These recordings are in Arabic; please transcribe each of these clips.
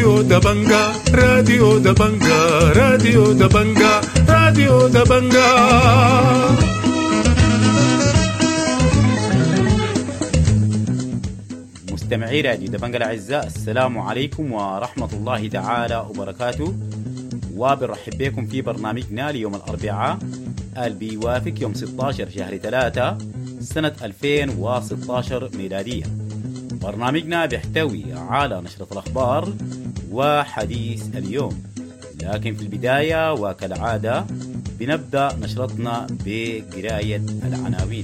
راديو دبنجا راديو دبنجا راديو دبنجا راديو دبنجا. مستمعي راديو دبنجا الأعزاء، السلام عليكم ورحمة الله تعالى وبركاته، وبنرحب بكم في برنامجنا ليوم الأربعاء اللي بيوافق يوم 16 شهر 3 سنة 2016 ميلادية. برنامجنا بيحتوي على نشرة الأخبار وحديث اليوم، لكن في البداية وكالعادة بنبدأ نشرتنا بقراية العناوين.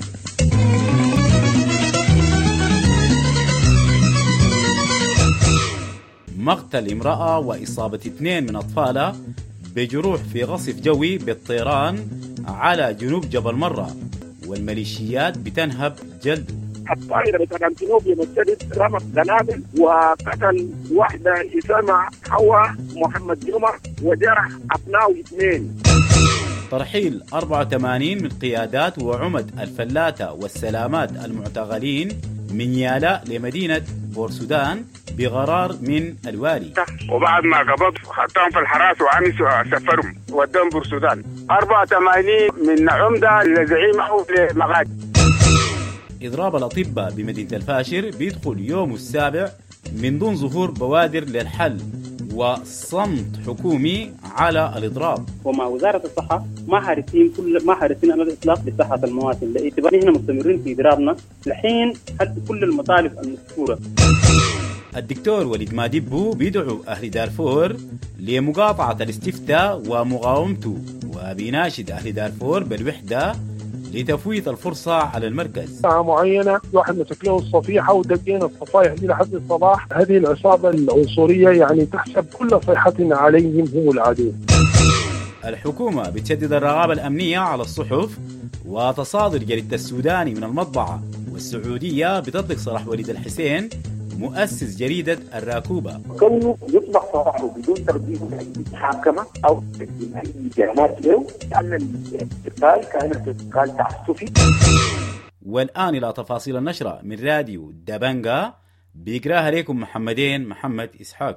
مقتل امرأة وإصابة 2 من أطفالها بجروح في قصف جوي بالطيران على جنوب جبل مرة، والميليشيات بتنهب جلده. الطائرة بتاع أنتينوب يمثلت رمت قنابل وقتل واحدة اسمها حواء محمد جمعة وجرح أبنائه 2. ترحيل 84 من قيادات وعمد الفلاتة والسلامات المعتقلين من يالا لمدينة بورسودان بقرار من الوالي. وبعد ما قبض خدتهم في الحراس وعمسوا سفرهم ودهم بورسودان. 84 من عمدة لزعيم أو لمغاد. إضراب الأطباء بمدينة الفاشر بيدخل يوم السابع من دون ظهور بوادر للحل، وصمت حكومي على الإضراب. ومع وزارة الصحة ما حارسين على الإطلاق بصحة المواطن، لاعتبار نحن مستمرين في إضرابنا لحين حتى كل المطالب المذكورة. الدكتور وليد مادبو بيدعو أهل دارفور لمقاطعة الاستفتاء ومقاومته، وبيناشد أهل دارفور بالوحدة لتفويت الفرصة على المركز. ساعة معينة واحد مسك له الصفيحة ودقينا الصفايح دي لحد الصباح. هذه العصابة العنصرية يعني تحسب كل صيحة عليهم هم العدو. الحكومة بتشدد الرقابة الأمنية على الصحف، وتصادر جريدة السوداني من المطبعة، والسعودية بتطلق صلاح وليد الحسين مؤسس جريدة الراكوبة. كونه يطلق صلاحه بدون ترتيب أي محاكمة أو أي جرائم له، لأن الاستقلال كان استقلال تعسفي. والآن إلى تفاصيل النشرة من راديو دبنجا، بيقراها لكم محمد إسحاق.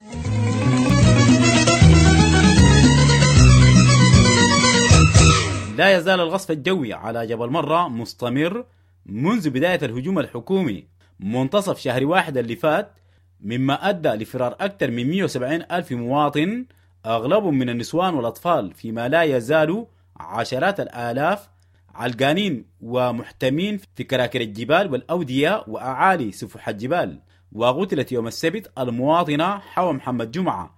لا يزال الغصف الجوي على جبل مرة مستمر منذ بداية الهجوم الحكومي منتصف شهر 1 اللي فات، مما أدى لفرار أكثر من 170 ألف مواطن، أغلبهم من النسوان والأطفال، فيما لا يزالوا عشرات الآلاف علقانين ومحتمين في كراكر الجبال والأودية وأعالي سفح الجبال. وقتلت يوم السبت المواطنة حواء محمد جمعة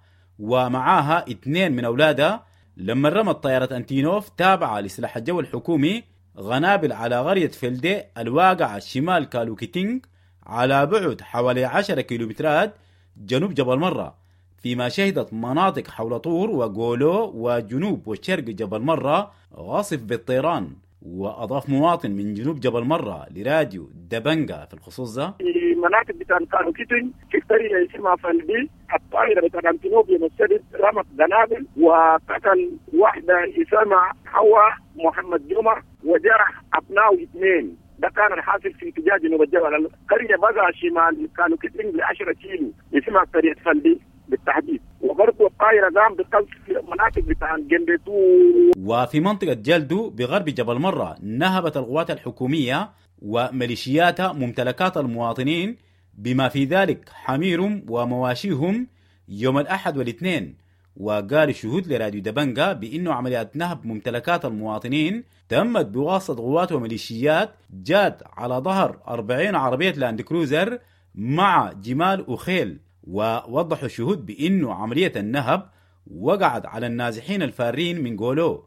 ومعاها 2 من أولادها لما رمت طائرة أنتينوف تابعة لسلاح الجو الحكومي غنابل على قرية فيلدي الواقعة شمال كالوكيتينغ على بعد حوالي 10 كيلومترات جنوب جبل مرة، فيما شهدت مناطق حول طور وغولو وجنوب وشرق جبل مرة غاصف بالطيران. وأضاف مواطن من جنوب جبل مرة لراديو دبنجا في الخصوص ده: في مناطق بتاع كالوكيتينغ في قرية اسمها فلدي الطائرة بتاع أنتينوب يمثلت رمت قنابل وقتل واحدة اسمها حواء محمد جمعة وجرح أبنائه 2. ده كان الحاصل في اتجاه جنوب الجبل. القرية بقى شمال كالوكيتينغ ب10 كيلو اسمها قرية فلدي بالتحديد. وبرضه الطائرة قام بقصف مناطق بتاع جندتو. وفي منطقة جلدو بغرب جبل مرة نهبت القوات الحكومية وميليشياتها ممتلكات المواطنين، بما في ذلك حميرهم ومواشيهم، يوم الأحد والاثنين. وقال الشهود لراديو دبنجا بأنه عمليات نهب ممتلكات المواطنين تمت بواسطة قوات وميليشيات جات على ظهر 40 عربية لاند كروزر مع جمال وخيل. ووضحوا الشهود بأنه عملية النهب وقعت على النازحين الفارين من غولو.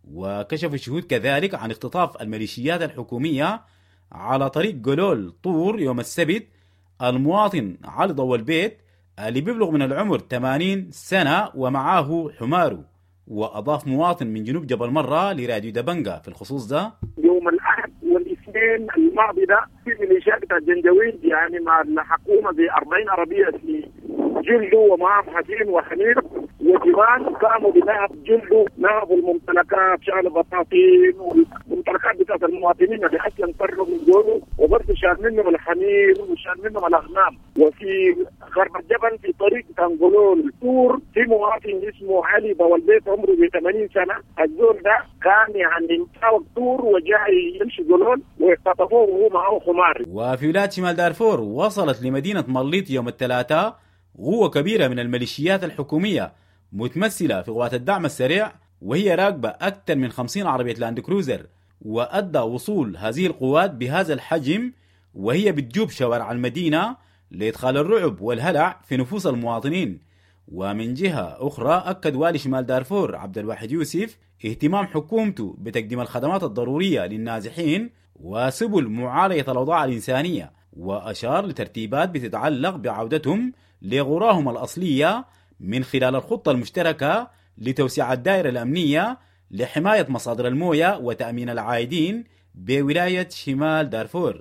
وكشف الشهود كذلك عن اختطاف الميليشيات الحكومية على طريق غولول طور يوم السبت المواطن علي ضو البيت اللي بيبلغ من العمر 80 سنة ومعاه حماره. وأضاف مواطن من جنوب جبل مرة لراديو دبنجا في الخصوص ده: يوم الأحد والاثنين الماضي ده في ميليشيات بتاع الجنجويد يعني مع الحكومة ب40 عربية في جلدوا ومعهم حسين وحمير وجبال قاموا بنهب جلدوا، نهبوا الممتلكات، شال بطاطين والممتلكات بتاعت المواطنين اللي اصلا فروا من جوله، وبرضه شال منهم الحمير وشال منهم الاغنام. وفي غرب الجبل في طريق تنقلون تور في مواطن اسمه علي بولبيت عمره 80 سنة. الزول ده كان يعني مساوق تور وجاي يمشي قولون واختطفوه وهو معه خمار. وفي ولاية شمال دارفور وصلت لمدينة مليط يوم الثلاثاء قوة كبيرة من الميليشيات الحكومية متمثلة في قوات الدعم السريع، وهي راكبة أكثر من 50 عربية لاند كروزر. وأدى وصول هذه القوات بهذا الحجم وهي بتجوب شوارع المدينة لإدخال الرعب والهلع في نفوس المواطنين. ومن جهة أخرى أكد والي شمال دارفور عبد الواحد يوسف اهتمام حكومته بتقديم الخدمات الضرورية للنازحين وسبل معالجة الأوضاع الإنسانية، وأشار لترتيبات بتتعلق بعودتهم لغراهم الأصلية من خلال الخطة المشتركة لتوسيع الدائرة الأمنية لحماية مصادر الموية وتأمين العائدين بولاية شمال دارفور.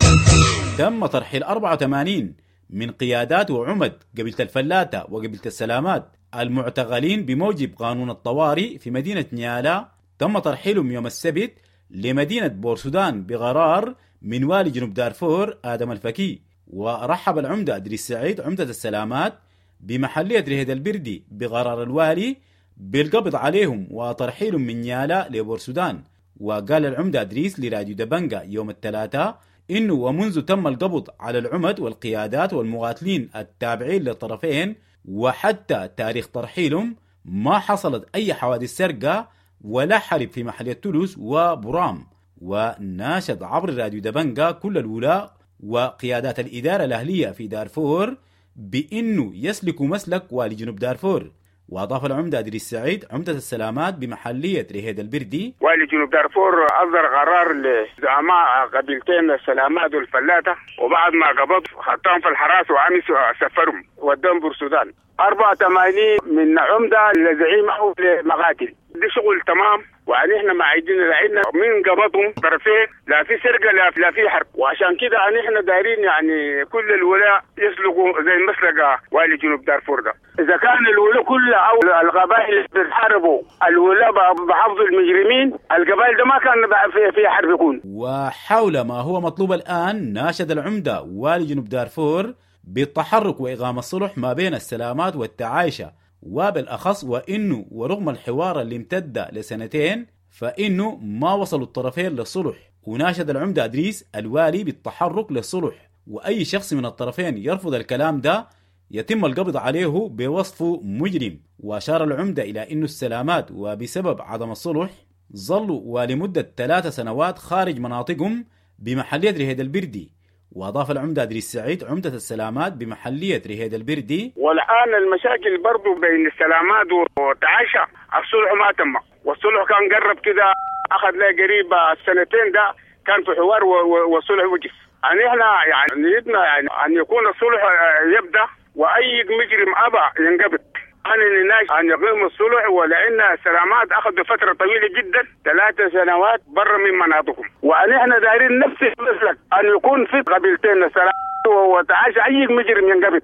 تم ترحيل 84 من قيادات وعمد قبيلة الفلاتة وقبيلة السلامات المعتقلين بموجب قانون الطوارئ في مدينة نيالا. تم ترحيلهم يوم السبت لمدينة بورسودان بقرار من والي جنوب دارفور آدم الفكي. ورحب العمدة إدريس سعيد عمدة السلامات بمحلية رهيد البردي بقرار الوالي بالقبض عليهم وترحيلهم من نيالا لبورسودان. وقال العمدة إدريس لراديو دبنجا يوم الثلاثاء إنه ومنذ تم القبض على العمد والقيادات والمقاتلين التابعين للطرفين وحتى تاريخ ترحيلهم ما حصلت أي حوادث سرقة ولا حرب في محلية تولوس وبرام. وناشد عبر راديو دبنجا كل الولاء وقيادات الإدارة الأهلية في دارفور بإنه يسلكوا مسلك والي جنوب دارفور. وأضاف العمدة إدريس سعيد عمدة السلامات بمحلية رهيد البردي والي جنوب دارفور أصدر قرار لزعماء قبيلتين السلامات والفلاتة، وبعد ما قبض خطاهم في الحراس وعمسوا سفرهم ودهم بورسودان. 84 من عمدة لزعيم أو لمقاتل. دي شغل تمام، وعني احنا معيدين لعيدنا من قبضهم طرفين، لا في سرقة لا في حرب. وعشان كده احنا دايرين يعني كل الولاء يسلقوا زي مسلق والي جنوب دارفور ده. اذا كان الولاء كلها او القبائل اللي بتحاربوا الولاء بحفظ المجرمين، القبائل ده ما كان في حرب يكون. وحول ما هو مطلوب الآن ناشد العمدة والي جنوب دارفور بالتحرك وإقام الصلح ما بين السلامات والتعايشة، وبالأخص وإنه ورغم الحوار اللي امتد لسنتين فإنه ما وصلوا الطرفين للصلح. وناشد العمدة إدريس الوالي بالتحرك للصلح، وأي شخص من الطرفين يرفض الكلام ده يتم القبض عليه بوصفه مجرم. وأشار العمدة إلى إنه السلامات وبسبب عدم الصلح ظلوا ولمدة 3 سنوات خارج مناطقهم بمحلية رهيد البردي. وأضاف العمدة إدريس سعيد عمدة السلامات بمحلية رهيد البردي والآن المشاكل برضو بين السلامات والتعايشة الصلح ما تم، والصلح كان قرب كده أخذ له قريب السنتين ده كان في حوار والصلح وقف. يعني احنا يعني نريدنا يعني أن يكون الصلح يبدأ وأي مجرم أبى ينقبض. أنا الناس أن يقيم الصلح، ولأن السلامات أخذوا فترة طويلة جدا 3 سنوات برا من مناطقهم، وأن إحنا دايرين نفس المسلك أن يكون في قبيلتين السلامات وتعايش أي مجرم ينقبض.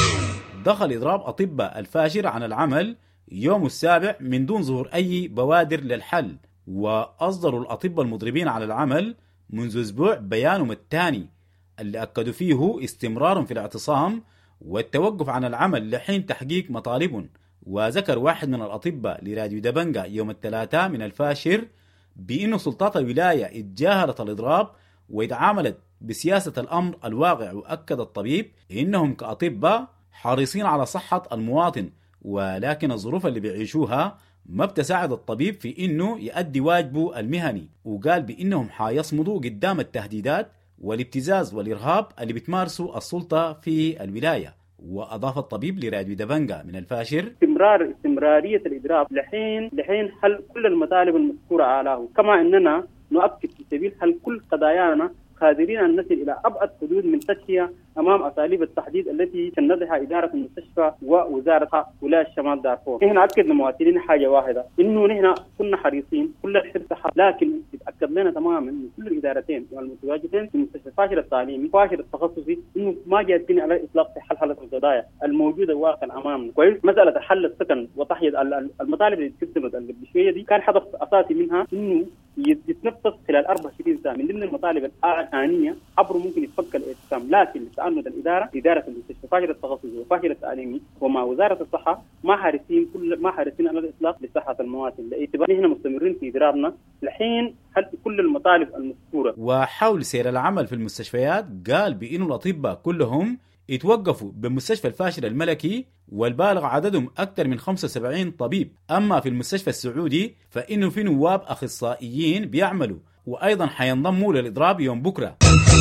دخل إضراب أطباء الفاشر عن العمل يوم السابع من دون ظهور أي بوادر للحل. وأصدروا الأطباء المضربين على العمل منذ أسبوع بيانهم الثاني اللي أكدوا فيه استمرارهم في الاعتصام والتوقف عن العمل لحين تحقيق مطالبهم. وذكر واحد من الأطباء لراديو دبنجا يوم الثلاثاء من الفاشر بأن سلطات الولاية اتجاهلت الإضراب واتعاملت بسياسة الأمر الواقع. وأكد الطبيب إنهم كأطباء حريصين على صحة المواطن، ولكن الظروف اللي بيعيشوها ما بتساعد الطبيب في إنه يؤدي واجبه المهني. وقال بإنهم حيصمدوا قدام التهديدات والابتزاز والإرهاب اللي بتمارسوا السلطة في الولاية. وأضاف الطبيب لراديو دبنجا من الفاشر استمرارية الإضراب لحين حل كل المطالب المذكورة أعلاه، كما أننا نؤكد في سبيل حل كل قضايانا قادرين أن نصل إلى أبعد حدود من تشهية أمام أساليب التحديد التي تنظرها إدارة المستشفى ووزارة ولاية شمال دارفور. نحن نأكد للمواطنين حاجة واحدة، إنه نحن كنا حريصين كل الحرص، لكن يتأكد لنا تماما من كل الإدارتين والمتواجدين في المستشفى الفاشل التعليمي فاشل التخصصي إنه ما جادين على الإطلاق في حل القضايا الموجودة واقعا أمامنا. كويس، مسألة حل السكن وتحية المطالب اللي تقدمت قبل شوية دي كان هدف أساسي منها إنه يتنفذ خلال 24 ساعه. من ضمن المطالب الآنية عبر ممكن يتفك الاعتصام، لكن لتعنت إدارة المستشفى فاشلة التخصصي وفاشلة التعليمي ومع وزارة الصحة ما حارسين على الإطلاق لصحة المواطن، لاعتبار نحن مستمرين في إضرابنا لحين حل كل المطالب المذكورة. وحول سير العمل في المستشفيات قال بأنه الأطباء كلهم يتوقفوا بمستشفى الفاشل الملكي والبالغ عددهم أكثر من 75 طبيب. أما في المستشفى السعودي فإنه في نواب أخصائيين بيعملوا وأيضا حينضموا للإضراب يوم بكرة.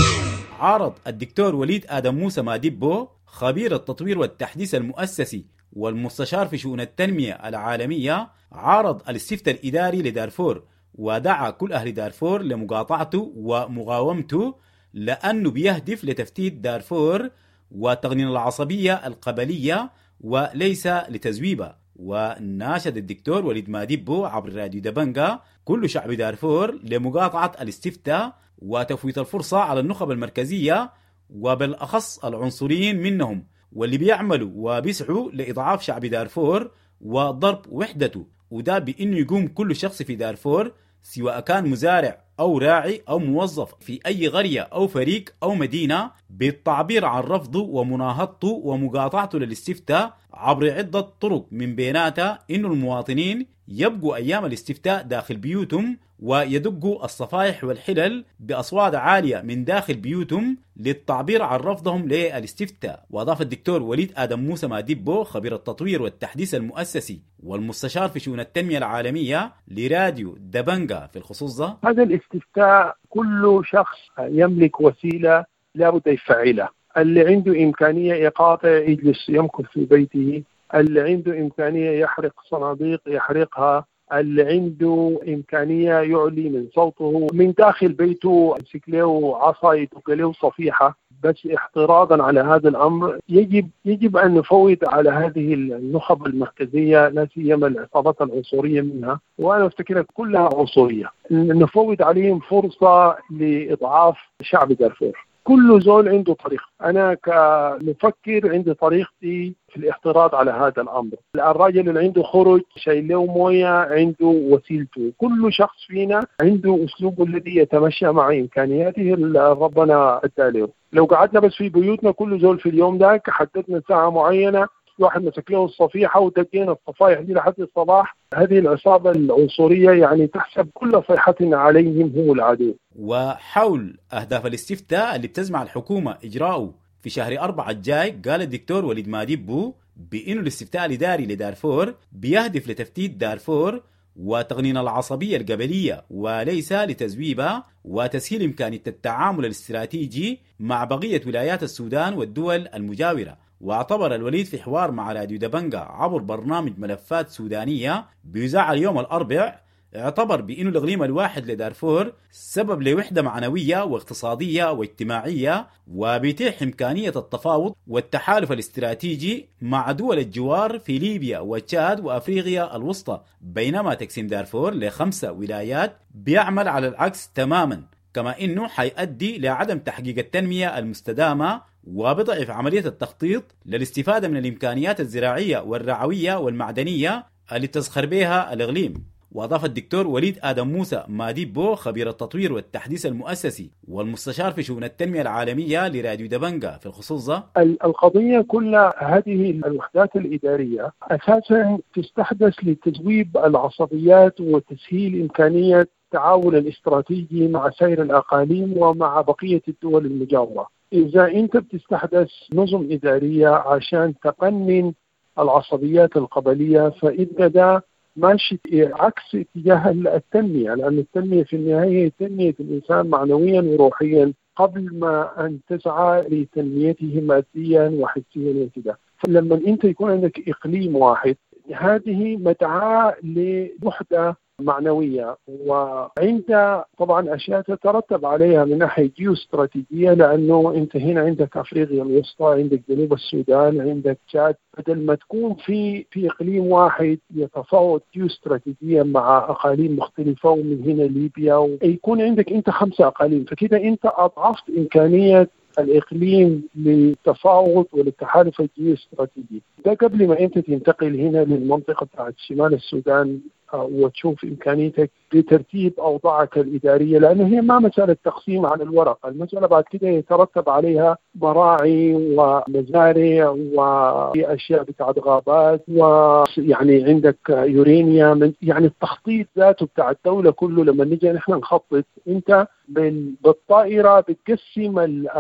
عارض الدكتور وليد آدم موسى ماديبو خبير التطوير والتحديث المؤسسي والمستشار في شؤون التنمية العالمية عارض الاستفتاء الإداري لدارفور، ودعا كل أهل دارفور لمقاطعته ومقاومته لأنه بيهدف لتفتيت دارفور وتغنين العصبية القبلية وليس لتزويبها. وناشد الدكتور وليد ماديبو عبر راديو دبنجا كل شعب دارفور لمقاطعة الاستفتاء وتفويت الفرصة على النخب المركزية وبالأخص العنصريين منهم واللي بيعملوا وبيسعوا لإضعاف شعب دارفور وضرب وحدته، وده بأنه يقوم كل شخص في دارفور سواء كان مزارع أو راعي أو موظف في أي قرية أو فريق أو مدينة بالتعبير عن رفضه ومناهضته ومقاطعته للاستفتاء عبر عدة طرق، من بيناتها إنه المواطنين يبقوا أيام الاستفتاء داخل بيوتهم ويدقوا الصفائح والحلل بأصوات عالية من داخل بيوتهم للتعبير عن رفضهم للاستفتاء. وأضاف الدكتور وليد آدم موسى ماديبو خبير التطوير والتحديث المؤسسي والمستشار في شؤون التنمية العالمية لراديو دبنجا في الخصوص ده: هذا الاستفتاء كل شخص يملك وسيلة لابد يفعلها. اللي عنده إمكانية إقاطع يجلس يمكث في بيته، اللي عنده إمكانية يحرق صناديق يحرقها، اللي عنده إمكانية يعلي من صوته من داخل بيته يمسك له عصا يدق له صفيحة. بس احتراضا على هذا الأمر يجب أن نفوض على هذه النخب المركزية لا سيما العصابات العنصرية منها، وأنا أفتكر كلها عنصرية، نفوض عليهم فرصة لإضعاف شعب دارفور. كل زول عنده طريق، أنا كمفكر عندي طريقتي في الاعتراض على هذا الأمر. الراجل اللي عنده خرج شايل له موية عنده وسيلته، كل شخص فينا عنده أسلوبه الذي يتمشى مع إمكانياته ربنا أداله. لو قعدنا بس في بيوتنا كل زول في اليوم ده حددنا ساعة معينة واحد مسك له الصفيحة ودقينا الصفائح دي لحد الصباح، هذه العصابة العنصرية يعني تحسب كل صيحة عليهم هم العدو. وحول أهداف الاستفتاء اللي بتزمع الحكومة إجراؤه في شهر 4 الجاي، قال الدكتور وليد ماديبو بأنه الاستفتاء الإداري لدارفور بيهدف لتفتيت دارفور وتغنين العصبية القبلية وليس لتزويبها وتسهيل إمكانية التعامل الاستراتيجي مع بقية ولايات السودان والدول المجاورة. واعتبر الوليد في حوار مع راديو دبنجا عبر برنامج ملفات سودانية بيذاع اليوم الأربع، اعتبر بأنه الإقليم الواحد لدارفور سبب لوحدة معنوية واقتصادية واجتماعية وبيتيح إمكانية التفاوض والتحالف الاستراتيجي مع دول الجوار في ليبيا وتشاد وأفريقيا الوسطى، بينما تقسيم دارفور ل5 ولايات بيعمل على العكس تماما، كما إنه حيؤدي لعدم تحقيق التنمية المستدامة وبضعف عملية التخطيط للاستفادة من الإمكانيات الزراعية والرعوية والمعدنية اللي تزخر بها الإقليم. وأضاف الدكتور وليد آدم موسى ماديبو خبير التطوير والتحديث المؤسسي والمستشار في شؤون التنمية العالمية لراديو دبنجا في الخصوص ده: القضية كلها هذه الوحدات الإدارية أساسا تستحدث لتزويب العصبيات وتسهيل إمكانية التعاون الاستراتيجي مع سائر الأقاليم ومع بقية الدول المجاورة. إذا أنت بتستحدث نظم إدارية عشان تقنن العصبيات القبلية فإن ده ماشي عكس اتجاه التنمية، لأن التنمية في النهاية هي تنمية الإنسان معنويا وروحيا قبل ما أن تسعى لتنميته ماديا وحسيا وكذا. فلما أنت يكون عندك إقليم واحد هذه مدعاة لوحدة معنوية، وعند طبعا أشياء تترتب عليها من ناحية جيوستراتيجية، لأنه أنت هنا عندك أفريقيا الوسطى، عندك جنوب السودان، عندك تشاد، بدل ما تكون في إقليم واحد يتفاوض جيوستراتيجيا مع أقاليم مختلفة ومن هنا ليبيا يكون عندك أنت 5 أقاليم، فكده أنت أضعفت إمكانية الإقليم للتفاوض وللتحالف الجيوستراتيجي. ده قبل ما أنت تنتقل هنا للمنطقة بتاعت شمال السودان وتشوف إمكانيتك لترتيب أوضاعك الإدارية، لأنه هي ما مسألة تقسيم على الورق، المسألة بعد كده يترتب عليها مراعي ومزارع وأشياء بتاعت غابات، ويعني عندك يورانيا، يعني التخطيط ذاته بتاع الدولة كله. لما نيجي نحن نخطط، أنت بالطائرة بتقسم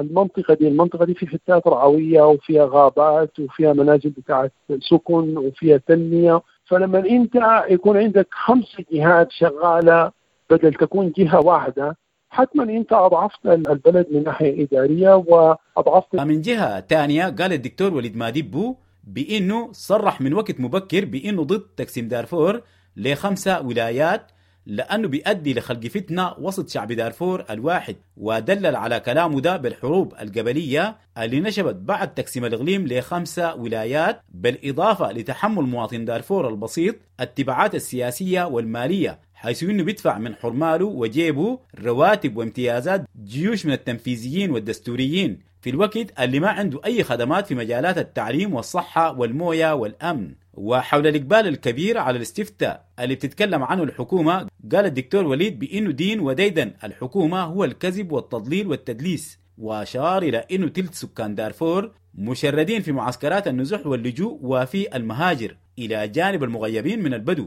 المنطقة دي في حتات رعوية وفيها غابات وفيها منازل بتاعت سكن وفيها تنمية. فلما أنت يكون عندك 5 جهات شغالة بدل تكون جهة واحدة، حتما أنت أضعفت البلد من ناحية إدارية وأضعفت. من جهة تانية قال الدكتور وليد ماديبو بأنه صرح من وقت مبكر بأنه ضد تقسيم دارفور ل5 ولايات لأنه بيؤدي لخلق فتنة وسط شعب دارفور الواحد، ودلل على كلامه ده بالحروب القبلية اللي نشبت بعد تقسيم الإقليم ل5 ولايات، بالإضافة لتحمل مواطن دارفور البسيط التبعات السياسية والمالية، حيث أنه بيدفع من حرماله وجيبه رواتب وامتيازات جيوش من التنفيذيين والدستوريين في الوقت اللي ما عنده أي خدمات في مجالات التعليم والصحة والموية والأمن. وحول الإقبال الكبير على الاستفتاء اللي بتتكلم عنه الحكومة، قال الدكتور وليد بأنه دين وديدن الحكومة هو الكذب والتضليل والتدليس، وأشار إلى أنه تلت سكان دارفور مشردين في معسكرات النزوح واللجوء وفي المهاجر إلى جانب المغيبين من البدو.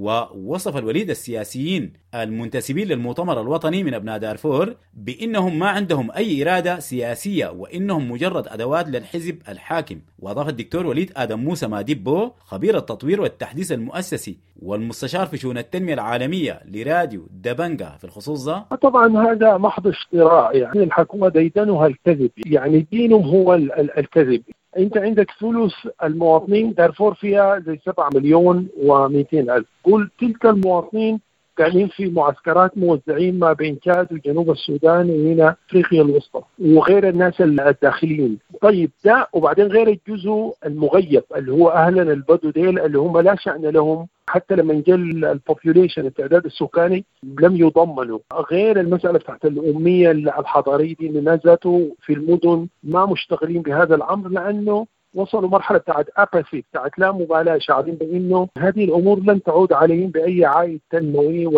ووصف الوليد السياسيين المنتسبين للمؤتمر الوطني من أبناء دارفور بأنهم ما عندهم أي إرادة سياسية وإنهم مجرد أدوات للحزب الحاكم. وأضاف الدكتور وليد آدم موسى ماديبو خبير التطوير والتحديث المؤسسي والمستشار في شؤون التنمية العالمية لراديو دبنجا في الخصوص ده: طبعا هذا محض افتراء، يعني الحكومة ديدنها الكذب، يعني دينهم هو الكذب. انت عندك ثلث المواطنين دارفور فيها زي 7,200,000، قول تلك المواطنين قاعدين في معسكرات موزعين ما بين تشاد وجنوب السودان وهنا افريقيا الوسطى، وغير الناس الداخلين. طيب ده، وبعدين غير الجزء المغيب اللي هو اهلنا البدو ديل اللي هم لا شأن لهم، حتى لما جل البوبيوليشن التعداد السكاني لم يضمنوا، غير المسألة تحت الأمية الحضارية دي اللي نزلوا في المدن ما مشتغلين بهذا الأمر، لأنه وصلوا مرحلة بتاعت أباثي، بتاعت لا مبالاة، شعرين بأنه هذه الأمور لن تعود عليهم بأي عائد تنموي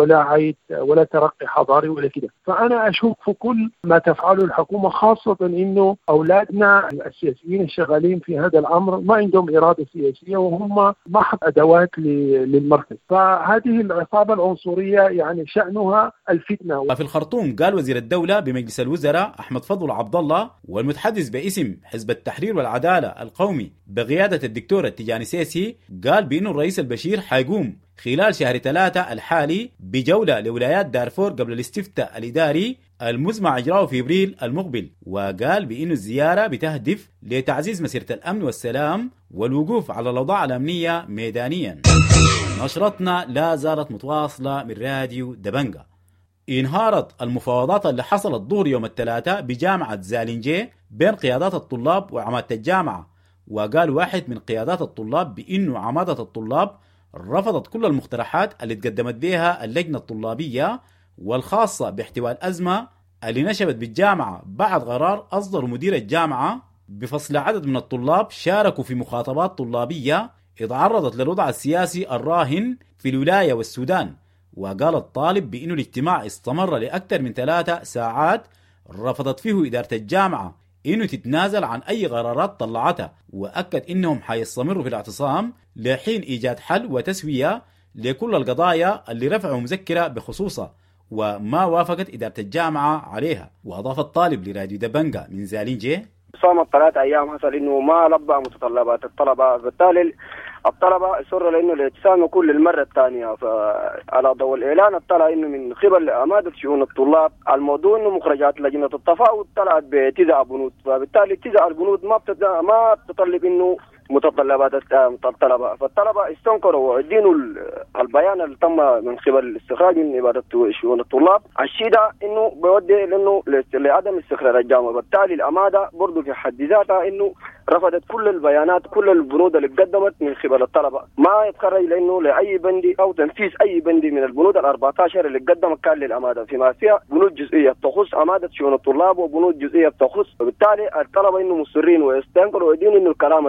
ولا ترقي حضاري ولا كده. فأنا أشوف في كل ما تفعله الحكومة، خاصة إنه أولادنا السياسيين الشغالين في هذا الأمر ما عندهم إرادة سياسية وهم محض أدوات للمركز. فهذه العصابة العنصرية يعني شأنها الفتنة. في الخرطوم قال وزير الدولة بمجلس الوزراء أحمد فضل عبد الله والمتحدث باسم حزب التحرير والعدالة القومي بقيادة الدكتور التجاني سيسي قال بأنه الرئيس البشير حيقوم خلال شهر 3 الحالي بجولة لولايات دارفور قبل الاستفتاء الإداري المزمع إجراؤه في أبريل المقبل. وقال بأنه الزيارة بتهدف لتعزيز مسيرة الأمن والسلام والوقوف على الأوضاع الأمنية ميدانيا. نشرتنا لا زالت متواصلة من راديو دبنجا. انهارت المفاوضات اللي حصلت ظهر يوم الثلاثاء بجامعة زالنجي بين قيادات الطلاب وعمادة الجامعة. وقال واحد من قيادات الطلاب بأنه عمادة الطلاب رفضت كل المقترحات اللي تقدمت بها اللجنة الطلابية والخاصة باحتواء الأزمة اللي نشبت بالجامعة بعد قرار أصدر مدير الجامعة بفصل عدد من الطلاب شاركوا في مخاطبات طلابية اتعرضت للوضع السياسي الراهن في الولاية والسودان. وقال الطالب بأنه الاجتماع استمر لأكثر من 3 ساعات رفضت فيه إدارة الجامعة إنه تتنازل عن أي قرارات طلعتها، وأكد إنهم حيستمروا في الاعتصام لحين إيجاد حل وتسوية لكل القضايا اللي رفعوا مذكرة بخصوصها وما وافقت إدارة الجامعة عليها. وأضاف الطالب لراديو دبنجا من زالنجي: صامت 3 أيام حصل إنه ما لبى متطلبات الطلبة، بالتالي الطلبة اصروا لانه الاعتصام يكون للمره الثانيه. فعلى ضوء الاعلان طلع انه من قبل عماده شؤون الطلاب الموضوع انه مخرجات لجنه التفاوض طلعت باتزاع بنود، فبالتالي اتزاع البنود ما بتطلب انه متطلبات الطلبه، فالطلبه استنكروا وعدينوا البيان اللي تم من قبل الاستخراج من اداره شؤون الطلاب. الشيء ده انه بيودي لانه لعدم استقرار الجامعه، بالتالي العماده برضه في حد ذاتها انه رفضت كل البيانات كل البنود اللي قدمت من قبل الطلبه، ما يتخرج لانه لاي بندي او تنفيذ اي بندي من البنود ال14 اللي قدمت كان للعماده، فيما فيها بنود جزئيه تخص عماده شؤون الطلاب وبنود جزئيه تخص، وبالتالي الطلبه انه مصرين ويستنكروا ويدينوا انه الكلام الطلع.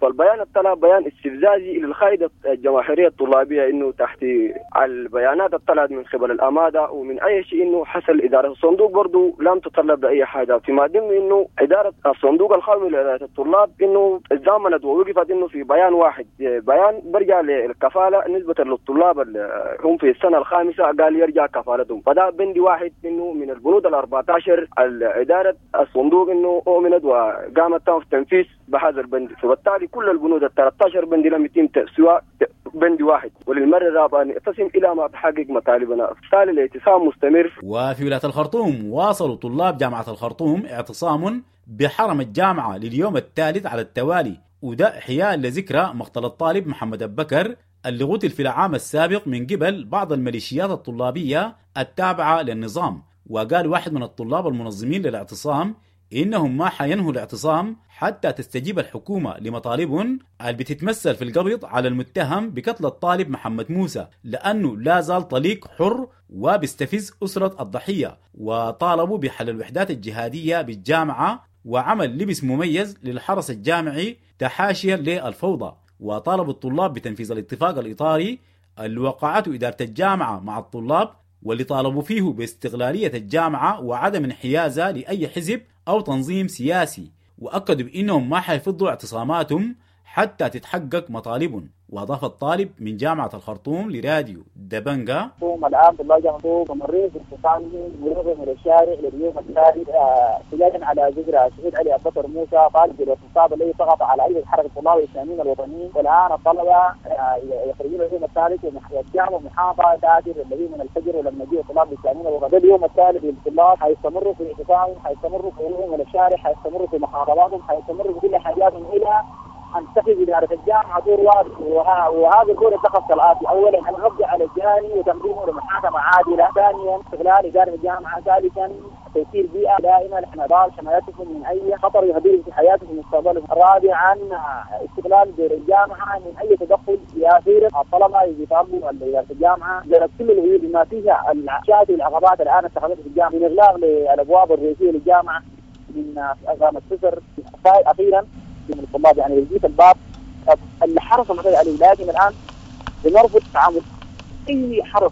فالبيان الطلع بيان استفزازي للقاعدة الجماهيرية الطلابية إنه تحت البيانات الطلعت من قبل الأمادة ومن أي شيء إنه حصل إدارة الصندوق برضو لم تطلب بأي حاجة، فيما ضمن إنه إدارة الصندوق القومي لإدارة الطلاب إنه اتضامنت ووقفت إنه في بيان واحد، بيان برجع للكفالة نسبة للطلاب اللي هم في السنة الخامسة قال يرجع كفالتهم، فده بند واحد إنه من البنود 14 إدارة الصندوق إنه أؤمنت وقامت في التنفيذ بهذا البند، فبالتالي كل البنود 13 بند لم يتم سوى بند واحد، وللمرة الرابعة نقتسم إلى ما تحقق مطالبنا، بالتالي الاعتصام مستمر. وفي ولاية الخرطوم واصلوا طلاب جامعة الخرطوم اعتصام بحرم الجامعة لليوم الثالث على التوالي، وده إحياء لذكرى مقتل الطالب محمد أبو بكر اللي قتل في العام السابق من قبل بعض الميليشيات الطلابية التابعة للنظام. وقال واحد من الطلاب المنظمين للاعتصام إنهم ما حينهوا الاعتصام حتى تستجيب الحكومة لمطالبهم اللي بتتمثل في القبض على المتهم بقتل الطالب محمد موسى، لأنه لا زال طليق حر وبيستفز أسرة الضحية. وطالبوا بحل الوحدات الجهادية بالجامعة وعمل لبس مميز للحرس الجامعي تحاشيا للفوضى. وطالبوا الطلاب بتنفيذ الاتفاق الإطاري اللي وقعته إدارة الجامعة مع الطلاب، واللي طالبوا فيه باستقلالية الجامعة وعدم انحيازها لأي حزب أو تنظيم سياسي، وأكدوا بأنهم ما حيفضوا اعتصاماتهم حتى تتحقق مطالبهم. وأضاف الطالب من جامعة الخرطوم لراديو دبنجا: الآن طلاب جامعة ممرين في اعتصامهم ورغم من الشارع لليوم الثالث احتجاجا على ذكرى الشهيد علي أبو بكر موسى طالب الاغتصاب الذي ضغط على أيدي حركة الطلاب الإسلاميين الوطنيين. والآن الطلبة يخرجون اليوم الثالث ويتجمعوا محافظة تأثير الذي من الفجر ولما يجوا الطلاب الإسلاميين الوطنيين. اليوم الثالث للطلاب حيستمروا في اعتصامهم، حيستمروا في خروجهم من الشارع، حيستمروا في محاضراتهم، حيستمروا في كل حاجاتهم إلى أن تتخذ إدارة الجامعة دور واضح، وهذا الدور اتخذ كالآتي: أولا القبض على الجاني وتقديمه لمحاكمة عادلة، ثانيا استغلال إدارة الجامعة، ثالثا تيسير بيئة دائمة لحماية حمايتكم من أي خطر يهدد في حياتكم ومستقبلكم، رابعا استغلال دور الجامعة من أي تدخل سياسي. الطلبة يطالبوا إدارة الجامعة جرت كل الغيوب بما فيها الشاهد العقبات الآن اتخذتها في الجامعة من إغلاق للأبواب الرئيسية للجامعة، من أقام السفر أخيرا من الطلاب يعني يجيب الباب اللي حرص مثلا عليه، لكن الآن بنرفض تعامل أي حرص.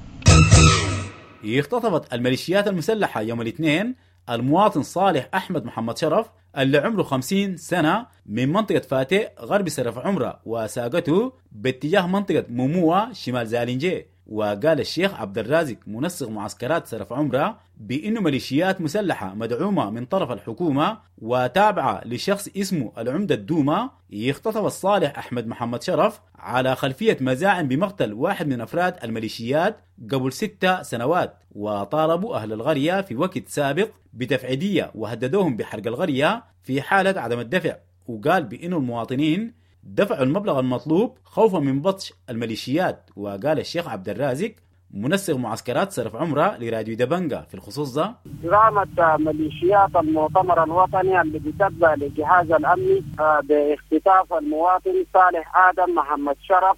اختطفت الميليشيات المسلحة يوم الاثنين المواطن صالح أحمد محمد شرف اللي عمره 50 سنة من منطقة فاتح غرب سرف عمرة وساقته باتجاه منطقة موموة شمال زالنجي. وقال الشيخ عبد الرازق منسق معسكرات سرف عمرة بأنه ميليشيات مسلحة مدعومة من طرف الحكومة وتابعة لشخص اسمه العمدة الدومة يختطف الصالح أحمد محمد شرف على خلفية مزاعم بمقتل واحد من أفراد الميليشيات قبل 6 سنوات. وطالبوا أهل القرية في وقت سابق بتفعيدية وهددوهم بحرق القرية في حالة عدم الدفع. وقال بأنه المواطنين دفعوا المبلغ المطلوب خوفا من بطش الميليشيات. وقال الشيخ عبد الرازق منسق معسكرات سرف عمرة لراديو دبنجا في الخصوص ده: قامت ميليشيات المؤتمر الوطني اللي بتتبع للجهاز الأمني باختطاف المواطن صالح آدم محمد شرف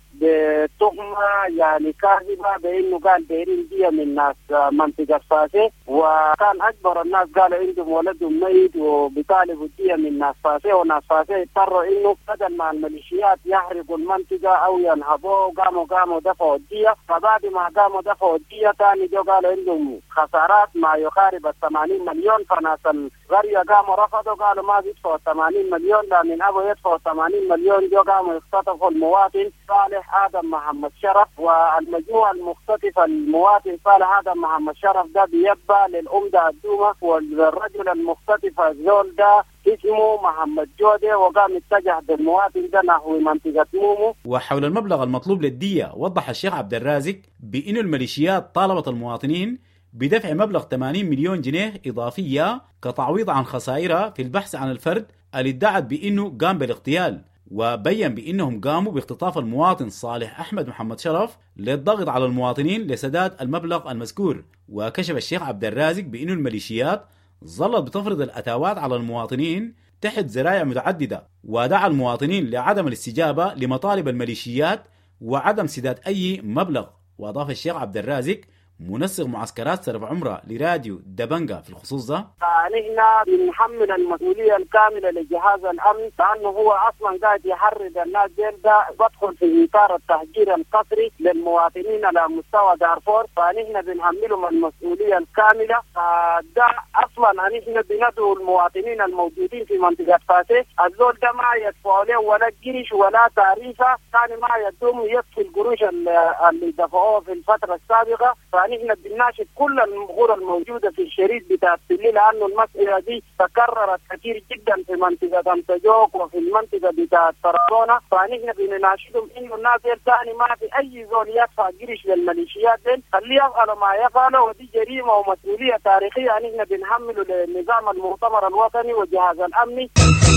بتهمة يعني كاذبة بأنه قال دايرين دية من ناس منطقة فاسي، وكان أكبر الناس قالوا عندهم ولدهم ميت وبيطالبوا دية من ناس فاسي، وناس فاسي اضطروا إنه بدل ما الميليشيات يحرقوا المنطقة أو ينهبوه قاموا دفعوا الدية. فبعد ما قاموا دفعوا الدية ثاني جو قالوا عندهم خسارات ما يقارب 80 مليون، فناس القرية قاموا رفضوا قالوا ما بيدفعوا 80 مليون، لأن أبوا يدفعوا 80 مليون جو قاموا يختطفوا المواطن صالح آدم محمد شرف. والمجموعة المختطفة المواطن صالح آدم محمد شرف ده بيبقى للأمدة الدومة، والرجل المختطف الزول ده اسمه محمد جودة وقام اتجه بالمواطن ده نحو منطقة مومو. وحول المبلغ المطلوب للدية وضح الشيخ عبد الرازق بأن الميليشيات طالبت المواطنين بدفع مبلغ 80 مليون جنيه إضافية كتعويض عن خسائرها في البحث عن الفرد اللي ادعت بأنه قام بالاغتيال. وبين بأنهم قاموا باختطاف المواطن صالح أحمد محمد شرف للضغط على المواطنين لسداد المبلغ المذكور. وكشف الشيخ عبد الرازق بأن الميليشيات ظلت بتفرض الأتاوات على المواطنين تحت ذرائع متعددة، ودعا المواطنين لعدم الاستجابة لمطالب الميليشيات وعدم سداد أي مبلغ. وأضاف الشيخ عبد الرازق منسق معسكرات سرف عمرة لراديو دبنجا في الخصوص ده؟ نحن بنحمل المسؤولية الكاملة لجهاز الأمن، لأنه هو أصلا قاعد يحرض الناس ده بدخل في إطار التهجير القسري للمواطنين على مستوى دارفور، فنحن بنحملهم المسؤولية الكاملة. ده أصلا نحن بندعو المواطنين الموجودين في منطقة فاتح الزول ده ما يدفعوا له ولا جريش ولا تعريفة، كان ما يدوم يكفي القروش اللي دفعوه في الفترة السابقة. فنحن بنناشد كل المغور الموجودة في الشريط بتاع السلي، لأنه المسألة دي تكررت كثير جدا في منطقة أنتجوك وفي المنطقة بتاع ترابونة، فنحن بنناشدهم إنه الناس الثاني ما في أي زول يدفع جريش للميليشيات دي، خليه يفعل ما يفعله، ودي جريمة ومسؤولية تاريخية نحن بنحمله للنظام المؤتمر الوطني والجهاز الأمني.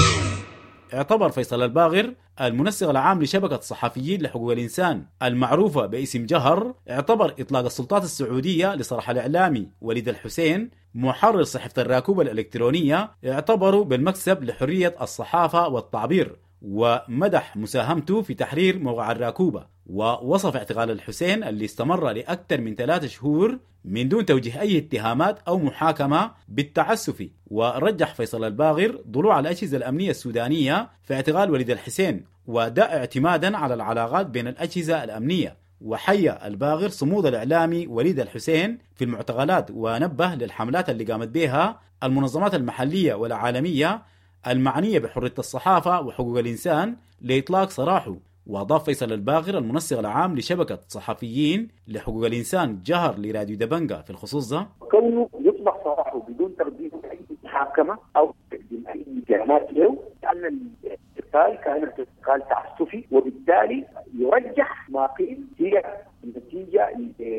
اعتبر فيصل الباغر المنسق العام لشبكة الصحفيين لحقوق الإنسان المعروفة باسم جهر، اعتبر إطلاق السلطات السعودية لصرح الإعلامي وليد الحسين محرر صحيفة الراكوبة الإلكترونية اعتبروا بالمكسب لحرية الصحافة والتعبير، ومدح مساهمته في تحرير موقع الراكوبة، ووصف اعتقال الحسين اللي استمر لأكثر من 3 شهور من دون توجيه أي اتهامات أو محاكمة بالتعسف. ورجح فيصل الباغر ضلوع الأجهزة الأمنية السودانية في اعتقال وليد الحسين، وده اعتمادا على العلاقات بين الأجهزة الأمنية. وحيا الباغر صمود الإعلامي وليد الحسين في المعتقلات، ونبه للحملات اللي قامت بها المنظمات المحلية والعالمية المعنية بحرية الصحافة وحقوق الإنسان لإطلاق سراحه. وأضاف فيصل الباغر المنسق العام لشبكة صحفيين لحقوق الإنسان جهر لراديو دبنجا في الخصوص ده، كونه يطلق سراحه بدون ترديد أي محاكمة أو تقديم أي اتهامات له، لأن الاعتقال كان اعتقال تعسفي، وبالتالي يرجح ما قيل هي النتيجة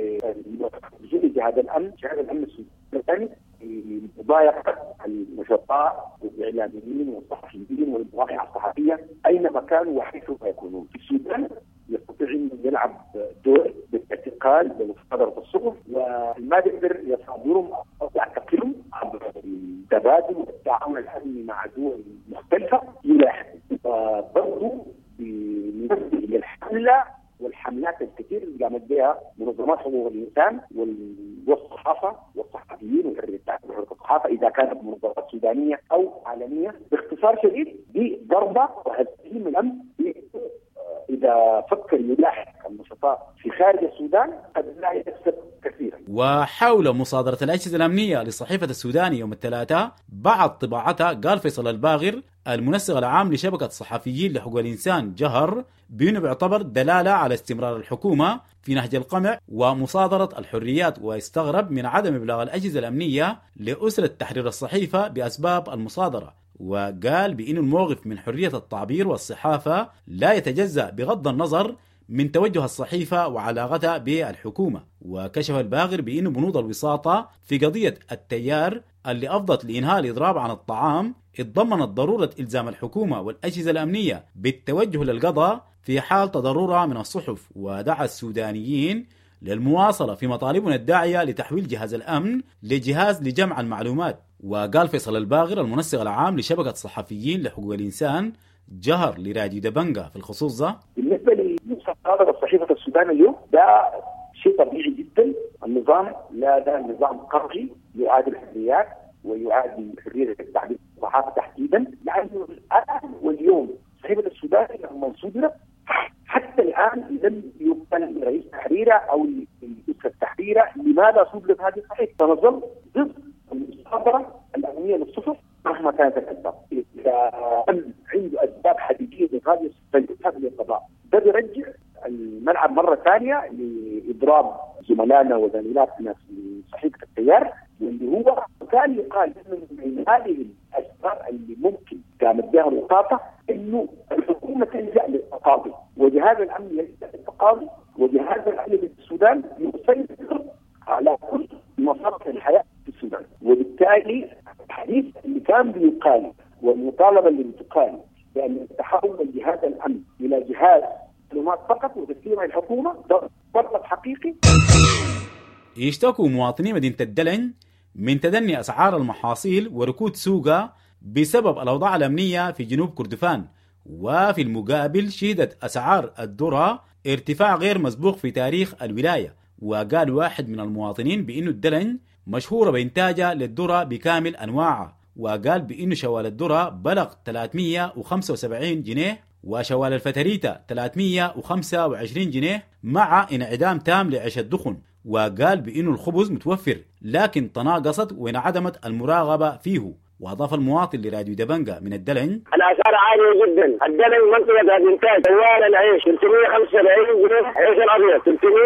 لجهاز الأمن السوداني مضايقة النشطاء والإعلاميين والصحفيين والمواقع الصحفية أينما كانوا وحيث يكونون في السودان. يستطيع أن يلعب دور بالاعتقال بمصادرة الصحف، وما يقدر يصادرهم أو يعتقلهم عبر التبادل والتعاون الأمني مع دول مختلفة يلاحظ. برضو بننبه للحملة والحملات الكثير اللي قامت بها منظمات حقوق الإنسان والصحافة والصحفيين وحرية الصحافة، إذا كانت منظمات سودانية أو عالمية. باختصار شديد دي ضربة وهزيمة من الأمن. إذا فكر يلاحق النشطاء في خارج السودان قد لا يكسب كثيرا. وحول مصادرة الأجهزة الأمنية لصحيفة السوداني يوم الثلاثاء بعد طباعتها، قال فيصل الباغر المنسق العام لشبكة الصحفيين لحقوق الإنسان جهر بأنه بيعتبر دلالة على استمرار الحكومة في نهج القمع ومصادرة الحريات، واستغرب من عدم إبلاغ الأجهزة الأمنية لأسرة تحرير الصحيفة بأسباب المصادرة. وقال بأن الموقف من حرية التعبير والصحافة لا يتجزأ بغض النظر من توجه الصحيفة وعلاقتها بالحكومة. وكشف الباغر بأن بنود الوساطة في قضية التيار اللي أفضت لإنهاء الإضراب عن الطعام اتضمنت ضرورة إلزام الحكومة والأجهزة الأمنية بالتوجه للقضاء في حال تضررها من الصحف، ودعا السودانيين للمواصلة في مطالبنا الداعية لتحويل جهاز الأمن لجهاز لجمع المعلومات. وقال فيصل الباغر المنسق العام لشبكة صحفيين لحقوق الإنسان جهر لراديو دبنجا في الخصوص ده، بالنسبة لمصادرة صحيفة السودان اليوم ده شيء طبيعي جدا. النظام لا ده نظام قهري يعادل الحريات ويعادل حرية التعبير والصحافة تحديدا، لأنه الآن واليوم صحيفة السودان لما صدرت حتى الآن لم يقبل رئيس تحريره أو أسرة تحريره لماذا صدرت هذه الصحيفة. فنظل ضد المصادرة الأمنية للصحف مهما كانت الأسباب. إذا عنده أسباب حقيقية لهذه فليذهب للقضاء. ده بيرجع الملعب مرة ثانية لإضراب زملائنا وزميلاتنا في صحيفة التيار، واللي هو كان يقال إنه من هذه الأسباب اللي ممكن قامت بها الوساطة إنه الحكومة تلجأ للتقاضي، وجهاز الأمن يلجأ للتقاضي، وجهاز الأمن في السودان يسيطر على كل مصادر الحياة في السودان. وبالتالي الحديث اللي كان بيقال والمطالبة اللي بتقال بأن تحول جهاز الأمن إلى جهاز معلومات فقط وتسليمها الحكومة ده مطلب حقيقي. يشتكوا مواطني مدينة الدلن من تدني أسعار المحاصيل وركود سوقها بسبب الأوضاع الأمنية في جنوب كردفان، وفي المقابل شهدت أسعار الذرة ارتفاع غير مسبوق في تاريخ الولاية. وقال واحد من المواطنين بأنه الدلنج مشهورة بإنتاجها للذرة بكامل أنواعها، وقال بأنه شوال الذرة بلغ 375 جنيه وشوال الفتريتا 325 جنيه مع انعدام تام لعيش الدخن، وقال بأنه الخبز متوفر لكن تناقصت وانعدمت المراقبة فيه. وأضاف المواطن لراديو دبنجا من الدلنج: الأسعار عالية جدا، الدلنج منطقة الإنتاج شوال العيش 375 جنيه، عيش الأبيض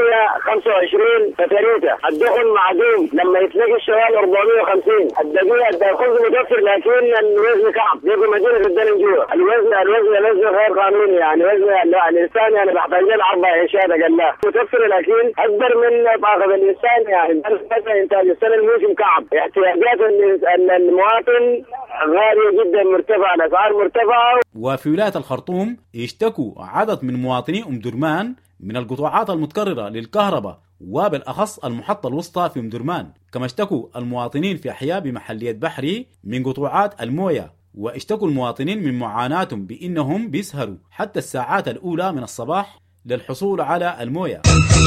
325 فتريتا، الدخن معدوم لما يتلاقي الشوال 450، الدقيق الخبز متوفر لكن الوزن كعب، يبقى مدينة الدلنج جوا، الوزن غير قانوني، يعني وزن الإنسان يعني بحتاج له 4 عيشات أقل متوفر لكن أكبر من طاقة الإنسان، يعني إنتاج السنة الموسم كعب، احتياجات المواطن غالية جدا، مرتفعة، الأسعار مرتفعة. وفي ولاية الخرطوم يشتكوا عدد من مواطني أم درمان من القطاعات المتكررة للكهرباء وبالأخص المحطة الوسطى في أم درمان، كما اشتكوا المواطنين في أحياء بمحلية بحري من قطاعات الموية، واشتكوا المواطنين من معاناتهم بأنهم بيسهروا حتى الساعات الأولى من الصباح للحصول على الموية.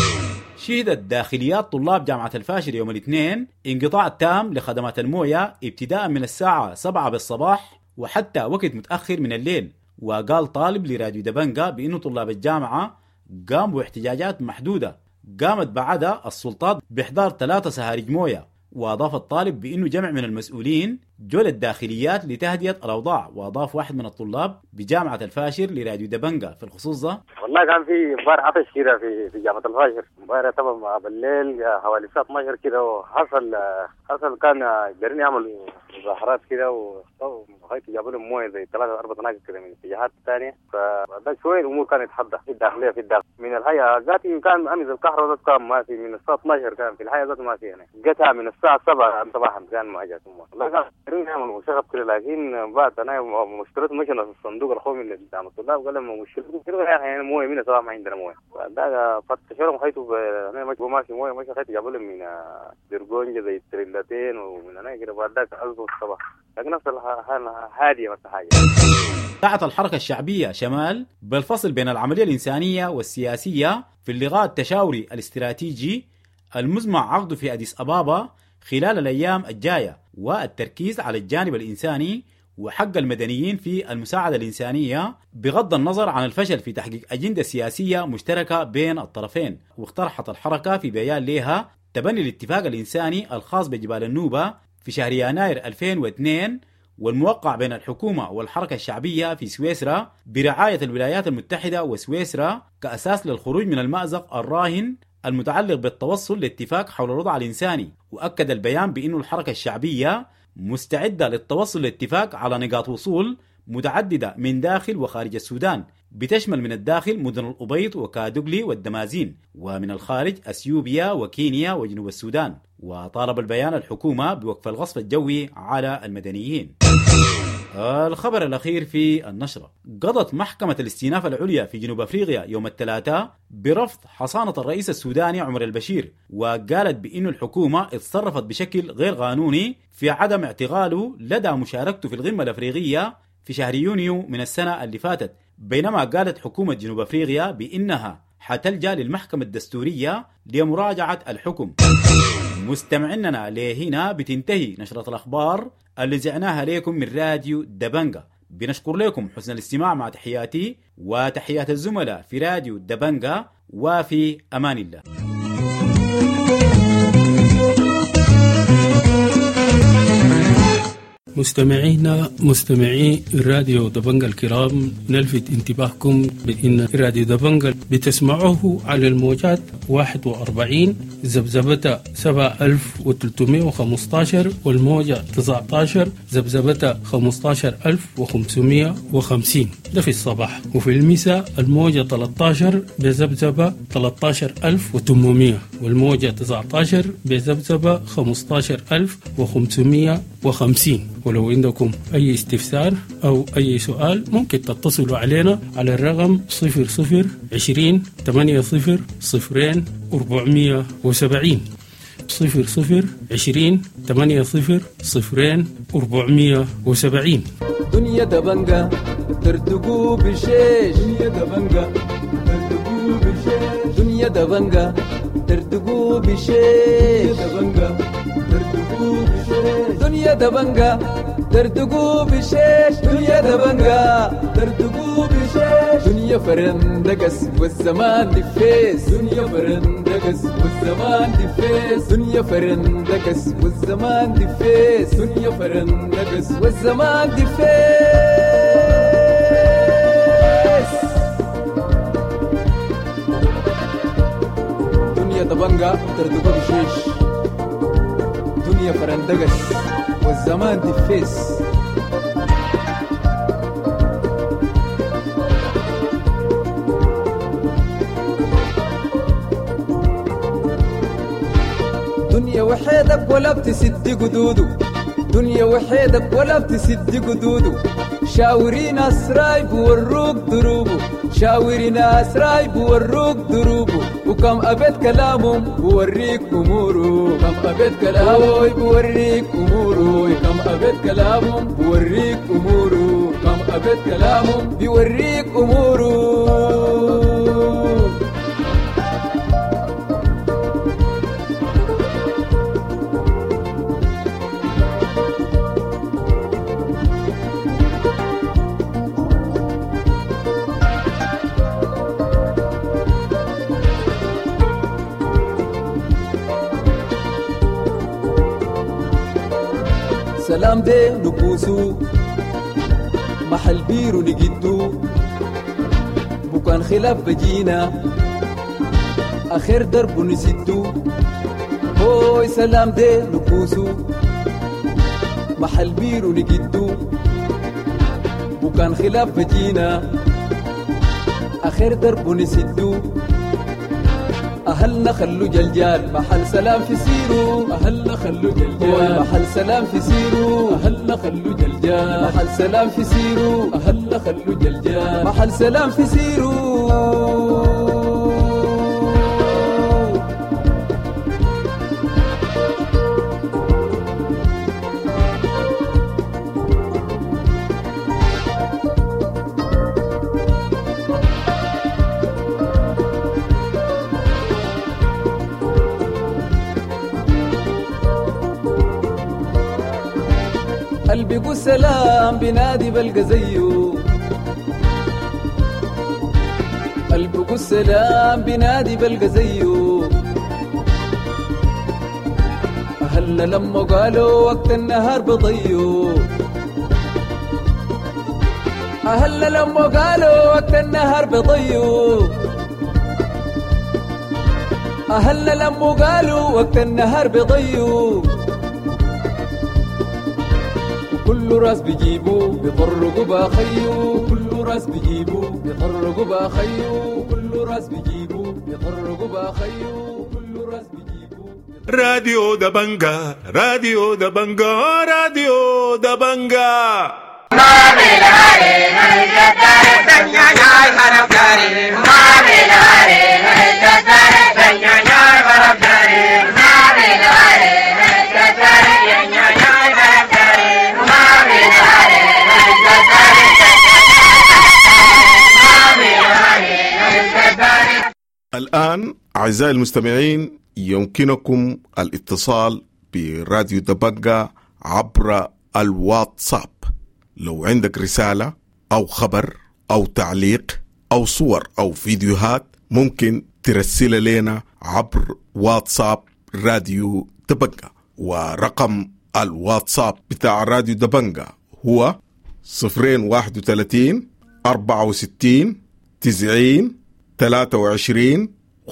شهدت داخليات طلاب جامعة الفاشر يوم الاثنين انقطاع تام لخدمات الموية ابتداء من الساعة 7 بالصباح وحتى وقت متأخر من الليل. وقال طالب لراديو دبنجا بأنه طلاب الجامعة قاموا باحتجاجات محدودة قامت بعدها السلطات بإحضار 3 سهارج موية. وأضاف الطالب بأنه جمع من المسؤولين جول الداخليات لتهدئة الأوضاع. وأضاف واحد من الطلاب بجامعة الفاشر لراديو دبنجا في الخصوص ده: والله كان في امبارح عطش كده في جامعة الفاشر امبارح طبعا بالليل حوالي الساعة 12 كده، وحصل كان قادرين يعملوا مظاهرات كده وخيط جابوا لهم مويه زي 3-4 تناقل كده من اتجاهات ثانية، فبعد شوية الأمور كانت تحضر في الداخلية في الداخل من الهيئة ذاتي. كان أمس الكهرباء كان ما في من الساعة 12 كان في الهيئة ذاتي ما في هنا، جتها من الساعة 7 صباحا كان ما جات والله كان قادرين يعملوا شغب كده، لكن بعد أنا مشكلته مشينا في الصندوق القومي اللي قدام الطلاب قال لهم مشكلته كده يعني مويه من صباح ما عندنا مويه، بعد فتشوا خيطوا أنا ما في مويه ماشي خيط جابوا لهم من درجونجة زي تريلتين ومن هنا كده، بعد ذاك ألفوا الصباح لكن نفس الحالة هادية ما حاجة. دعت الحركة الشعبية شمال بالفصل بين العملية الإنسانية والسياسية في اللقاء التشاوري الاستراتيجي المزمع عقده في أديس أبابا خلال الأيام الجاية، والتركيز على الجانب الإنساني وحق المدنيين في المساعدة الإنسانية بغض النظر عن الفشل في تحقيق أجندة سياسية مشتركة بين الطرفين. واقترحت الحركة في بيان لها تبني الاتفاق الإنساني الخاص بجبال النوبة في شهر يناير 2002 والموقع بين الحكومة والحركة الشعبية في سويسرا برعاية الولايات المتحدة وسويسرا كأساس للخروج من المأزق الراهن المتعلق بالتوصل لاتفاق حول الوضع الإنساني. وأكد البيان بأن الحركة الشعبية مستعدة للتوصل لاتفاق على نقاط وصول متعددة من داخل وخارج السودان، بتشمل من الداخل مدن الأبيض وكادوغلي والدمازين، ومن الخارج أثيوبيا وكينيا وجنوب السودان. وطالب البيان الحكومة بوقف الغصب الجوي على المدنيين. الخبر الأخير في النشرة: قضت محكمة الاستئناف العليا في جنوب أفريقيا يوم الثلاثاء برفض حصانة الرئيس السوداني عمر البشير، وقالت بأن الحكومة اتصرفت بشكل غير قانوني في عدم اعتقاله لدى مشاركته في القمة الأفريقية في شهر يونيو من السنة اللي فاتت، بينما قالت حكومة جنوب أفريقيا بأنها حتلجأ للمحكمة الدستورية لمراجعة الحكم. مستمعيننا لهنا بتنتهي نشرة الأخبار اللي زعناها لكم من راديو دبنجا. بنشكر لكم حسن الاستماع مع تحياتي وتحيات الزملاء في راديو دبنجا، وفي أمان الله. مستمعي راديو دبنجا الكرام، نلفت انتباهكم بأن راديو دبنجا بتسمعوه على الموجات 41 زبزبة 7315 والموجة 19 زبزبة 15550 ده في الصباح، وفي المساء الموجة 13 بزبزبة 13800 والموجة 19 بزبزبة 15550. ولو عندكم أي استفسار أو أي سؤال ممكن تتصلوا علينا على الرقم 0020 80 0 470 0020 80 0 470. دنيا دبنجا ترتقو بالشيش، دنيا دبنجا ترتقو بالشيش، دنيا دبنجا تردقوا بشيش دنيا دبنجا تردقوا بشيش دنيا دبنجا تردقوا بشيش دنيا فرندقس والزمان دفيس دنيا فرندقس والزمان دفيس دنيا فرندقس والزمان دفيس دنيا فرندقس والزمان دفيس دنيا دبنجا تردقوا بشيش دنيا فرندقس والزمان دفيس دنيا وحيدك ولا بتسد قدودو دنيا وحيدك ولا بتسد قدودو شاورين أسراي بوروك دروبو شاورين أسراي بوروك دروبو وكم أبد كلامهم بوريك أمورو كم أبد كلامهم بوريك أمورو كم أبد كلامهم بوريك أمورو كم أبد كلامهم بوريك أمورو سلام دي نبوسو محل بيرو نجدو بكان خلاف بجينا آخر درب نسدو هوي سلام دي نبوسو محل بيرو نجدو بكان خلاف بجينا آخر درب نسدو أهلنا خلو جلجال محل سلام في سيرو أهلنا خلو جلجال محل سلام في سيرو أهلنا خلو جلجال محل سلام في سيرو أهلنا خلو جلجال محل سلام في سيرو قلبي قول سلام بنادي بلقى زيه قلبي قول سلام بنادي بلقى زيه أهلنا لما قالوا وقت النهار بضيو أهلنا لما قالوا وقت النهار بضيو أهلنا لما قالوا وقت النهار بضيو كل راس بيجيبوا بيطرقوا باخيو كل راس بيجيبوا بيطرقوا باخيو كل راس بيجيبوا بيطرقوا باخيو كل راس بيجيبوا راديو دبنجا راديو دبنجا راديو دبنجا ما بلاري مهجتار دنيا نار بربداري ما بلاري مهجتار دنيا نار بربداري ما بلاري مهجتار دنيا نار بربداري ما بلاري مهجتار ما بلاري مهجتار. الآن أعزائي المستمعين يمكنكم الاتصال براديو دبنجا عبر الواتساب. لو عندك رسالة أو خبر أو تعليق أو صور أو فيديوهات ممكن ترسل لنا عبر واتساب راديو دبنجا. ورقم الواتساب بتاع راديو دبنجا هو 031 64 90 23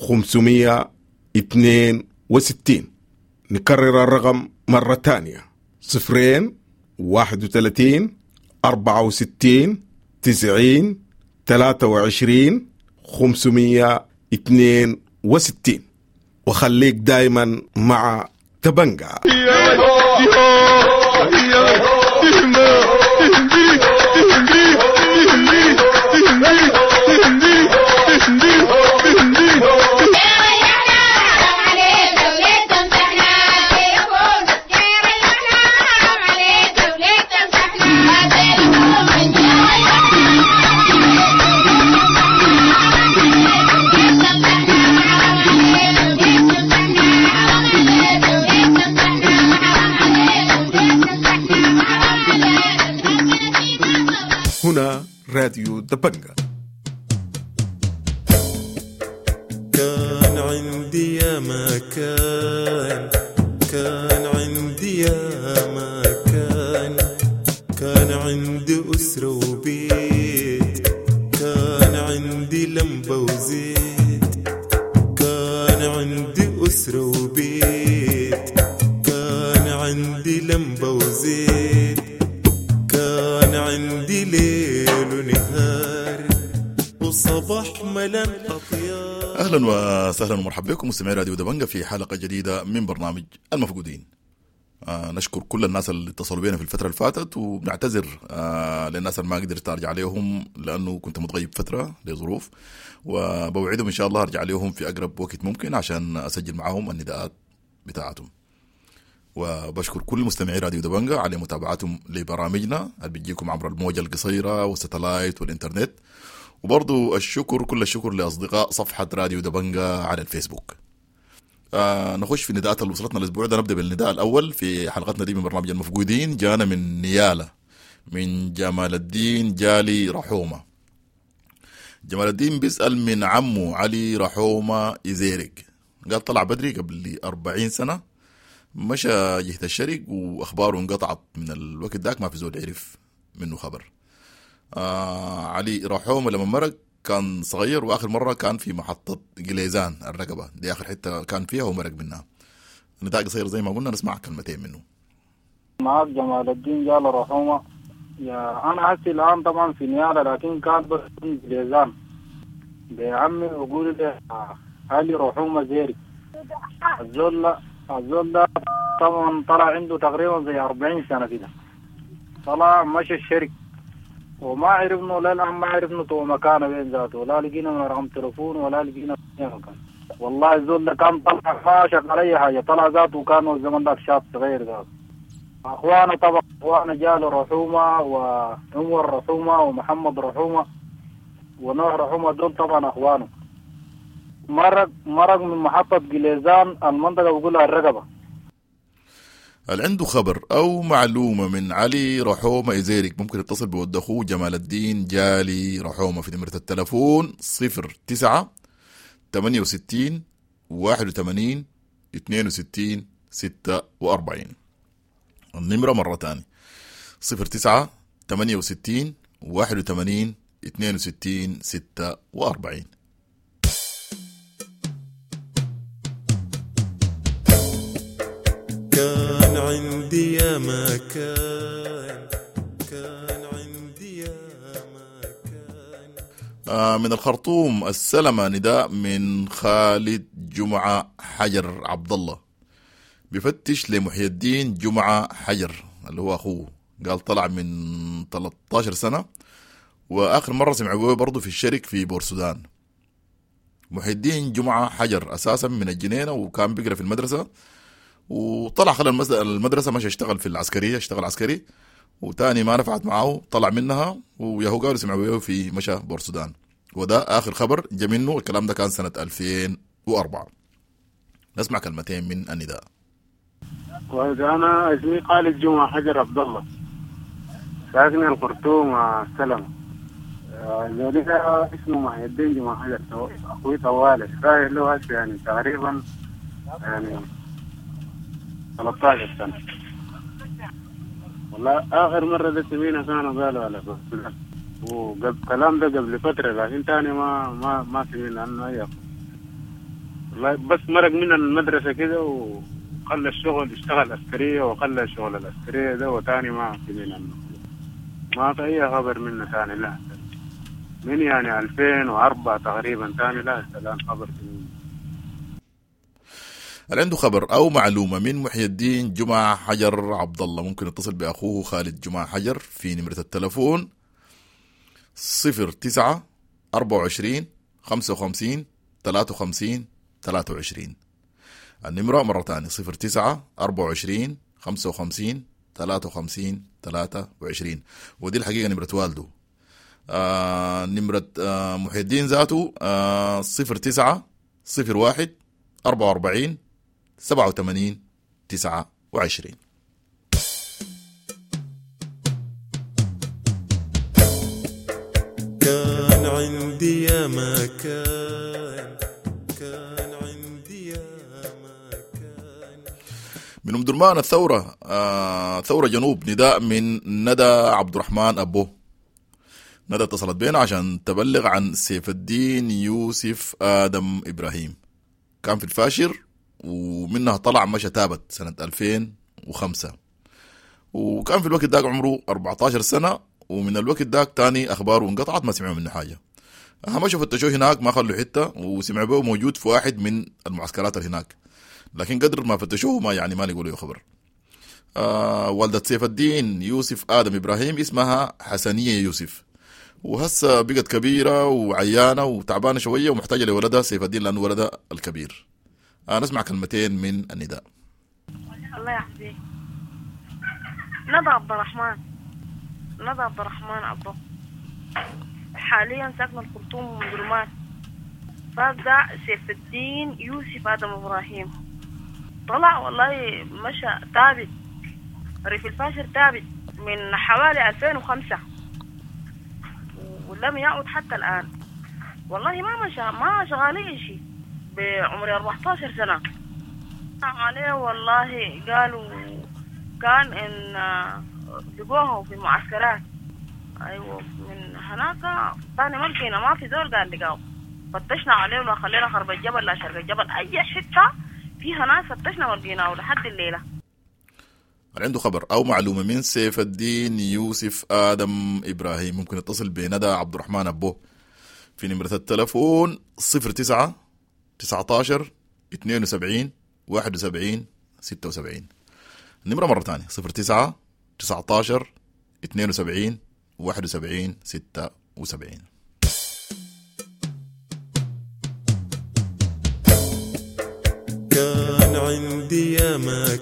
562. نكرر الرقم مرة تانية 031 64 90 23 562. وخليك دايما مع دبنجا. هنا راديو دبنجة. كان عندي يا مكان، كان عندي يا مكان، كان عندي أسرة وبيت، كان عندي لمبة وزيت، كان عندي أسرة وبيت، كان عندي لمبة وزيت، كان عندي ليل ونهار وصباح ملان أطيار. أهلا وسهلا ومرحبا بكم مستمعي راديو دبنجة في حلقة جديدة من برنامج المفقودين. نشكر كل الناس اللي اتصلوا بينا في الفترة اللي فاتت، وبنعتذر للناس اللي ما قدرت أرجع عليهم لأنه كنت متغيب فترة لظروف، وبوعدهم إن شاء الله أرجع عليهم في أقرب وقت ممكن عشان أسجل معهم النداءات بتاعتهم. وبشكر كل مستمعي راديو دبنجة على متابعتهم لبرامجنا اللي بتجيكم عبر الموجة القصيرة والستلايت والإنترنت، وبرضو كل الشكر لأصدقاء صفحة راديو دبنجة على الفيسبوك. نخش في النداءات اللي وصلتنا الأسبوع ده. نبدأ بالنداء الأول في حلقتنا دي من برنامج المفقودين. جانا من نيالة، من جمال الدين جالي رحومة. جمال الدين بيسأل من عمه علي رحومة إزيرك، قال طلع بدري قبل 40 سنة، مشى جهة الشرق وأخباره انقطعت من الوقت داك، ما في زول يعرف منه خبر. علي رحومة لما مرق كان صغير، وآخر مرة كان في محطة جليزان الرقبة، دي آخر حتة كان فيها ومرق منها. نداء قصير زي ما قلنا، نسمع كلمتين منه. معك جمال الدين جالي رحومة. يا أنا هسي الآن طبعا في نيالة، لكن كان بس في جليزان. بعمي وقول لي علي رحومة زيري. الزول ده طبعا طلع عنده تقريبا زي 40 سنة كده، طلع مشى الشرق وما عرفنا للآن، ما عرفنا تو مكانه بين ذاته، ولا لقينا من رقم تلفون ولا لقينا في مكان. والله الزول ده كان طلع ما شغل أي حاجة، طلع ذاته وكان الزمن ده شاب صغير ذاته. أخوانا طبعا أخوانا جالوا رحومة وعمر رحومة ومحمد رحومة ونوح رحومة، دول طبعا أخوانه. مرق من محطة جليزان المنطقة بقولها الرقبة. هل عنده خبر أو معلومة من علي رحومة إزيرك ممكن يتصل بود أخوه جمال الدين جالي رحومة في نمرة التلفون 09 68 81 62 46. النمرة مرة تاني 09 68 81 62 46. كان عندي يا مكان، كان عندي يا مكان. من الخرطوم السلمة نداء من خالد جمعة حجر عبد الله، بفتش لمحي الدين جمعة حجر اللي هو أخوه، قال طلع من 13 سنة، وآخر مرة سمعوه برضو في الشرق في بورسودان. محي الدين جمعة حجر أساسا من الجنينة، وكان بيقرأ في المدرسة، وطلع خلال المدرسة ماشي اشتغل في العسكرية، اشتغل عسكري، وتاني ما نفعت معه طلع منها، وياهو قالوا سمعوا في مشى بورسودان. وده آخر خبر جا منه، الكلام ده كان سنة 2004. نسمع كلمتين من النداء. وأنا اسمي خالد جمعة حجر عبد الله، ساكن الخرطوم السلم. ذلك اسمه محي الدين جمعة حجر، أخوي طوالي ساير له هسه يعني تقريبا يعني 13 سنة. والله آخر مرة ده سمينا كانوا قالوا على بورسودان، وقبل كلام ده قبل فترة، لكن تاني ما سمينا عنه أي. والله بس مرق من المدرسة كده وخلى الشغل، اشتغل عسكرية وخلى الشغل العسكرية ده، وتاني ما سمينا عنه، ما في أي خبر منه تاني. لا من يعني 2004 تقريبا تاني لا الآن خبر منه. هل عنده خبر أو معلومة من محي الدين جمعة حجر عبد الله ممكن يتصل بأخوه خالد جمعة حجر في نمرة التلفون 09 24 55 53 23. النمرة مرة تانية 09 24 55 53 23. ودي الحقيقة نمرة والده. نمرة محي الدين ذاته 09 01 44 87 29. كان عندي يا ما كان عندي يا ما من أم درمان الثورة ثورة جنوب، نداء من ندى عبد الرحمن أبو. ندى اتصلت بينا عشان تبلغ عن سيف الدين يوسف آدم إبراهيم، كان في الفاشر ومنها طلع مشى تابت سنة 2005، وكان في الوقت داك عمره 14 سنة، ومن الوقت داك تاني أخباره انقطعت، ما سمعوا منه حاجة. مشوا فتشوه هناك ما خلوا حتة، وسمعوا به موجود في واحد من المعسكرات اللي هناك، لكن قدر ما فتشوه ما لقوا له خبر. والدة سيف الدين يوسف آدم إبراهيم اسمها حسنية يوسف، وهسه بقت كبيرة وعيانة وتعبانة شوية ومحتاجة لولدها سيف الدين لأنه ولدها الكبير. نسمع كلمتين من النداء. الله يحفظك. ندى عبد الرحمن أبو، حاليا ساكن الخرطوم ومن درمان. فابدأ سيف الدين يوسف آدم إبراهيم طلع والله مشى ثابت ريف الفاشر ثابت من حوالي 2005 ولم يعد حتى الآن. والله ما شغال شيء بعمر 14 سنة عليه. والله قالوا كان إن لقوه في المعسكرات. أيوة من هناك ثاني ملكينا ما في زول قال لقاه. فتشنا عليه ولا خلينا خرب الجبل لا شرق الجبل أي حتة فيها ناس فتشنا ولقيناه لحد الليلة. عنده خبر أو معلومة من سيف الدين يوسف آدم إبراهيم ممكن يتصل بندى عبد الرحمن أبو في نمرة التلفون 09 19 72 71 76. النمرة مرة ثانية 09 19 72 71 76. كان عندي يا ما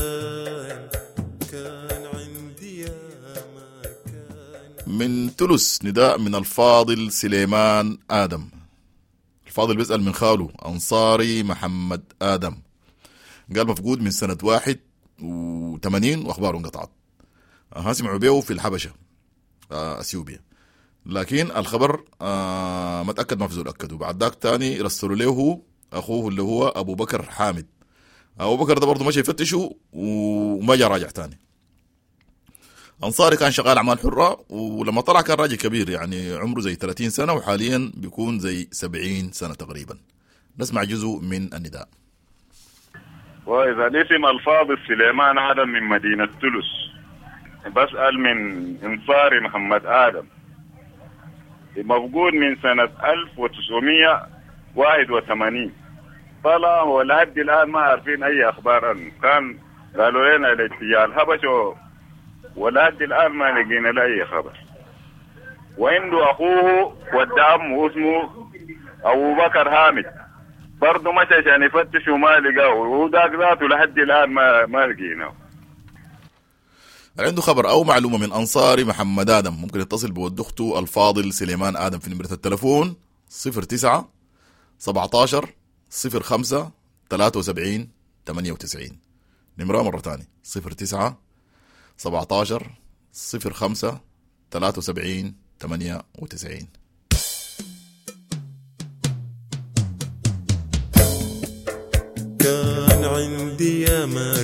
كان عندي يا ما من تلس نداء من الفاضل سليمان آدم. الفاضل بيسأل من خاله أنصاري محمد آدم، قال مفقود من سنة 81 وأخباره انقطعت. سمعوا بيه في الحبشة أثيوبيا، لكن الخبر ما تأكد، ما في زول أكد. وبعد ذاك تاني رسلوا له أخوه اللي هو أبو بكر حامد. أبو بكر ده برضه مشي يفتشوا وما جاء راجع تاني. أنصاري كان شغال أعمال حرة، ولما طلع كان راجل كبير يعني عمره زي 30 سنة وحاليا بيكون زي 70 سنة تقريبا. نسمع جزء من النداء. وإذا الاسم الفاضل سليمان آدم من مدينة تلس، بسأل من انصاري محمد آدم، مفقود من سنة 1981. طلع ولحد الآن ما عارفين أي أخبار عنه. كان قالوا لنا الاتجاه الحبشة ولحد الآن ما لقينا له أي خبر. وعنده أخوه والدعم اسمه أبو بكر حامد، برضه مشى عشان يفتش وما لقاه، وذاك ذاته لحد الآن ما لقيناه. عنده خبر أو معلومة من أنصاري محمد آدم ممكن يتصل بود أخته الفاضل سليمان آدم في نمرة التلفون 09 17 05 73 98. نمرة مرة تانية 09 17 05 73 98. كان عندي يا ما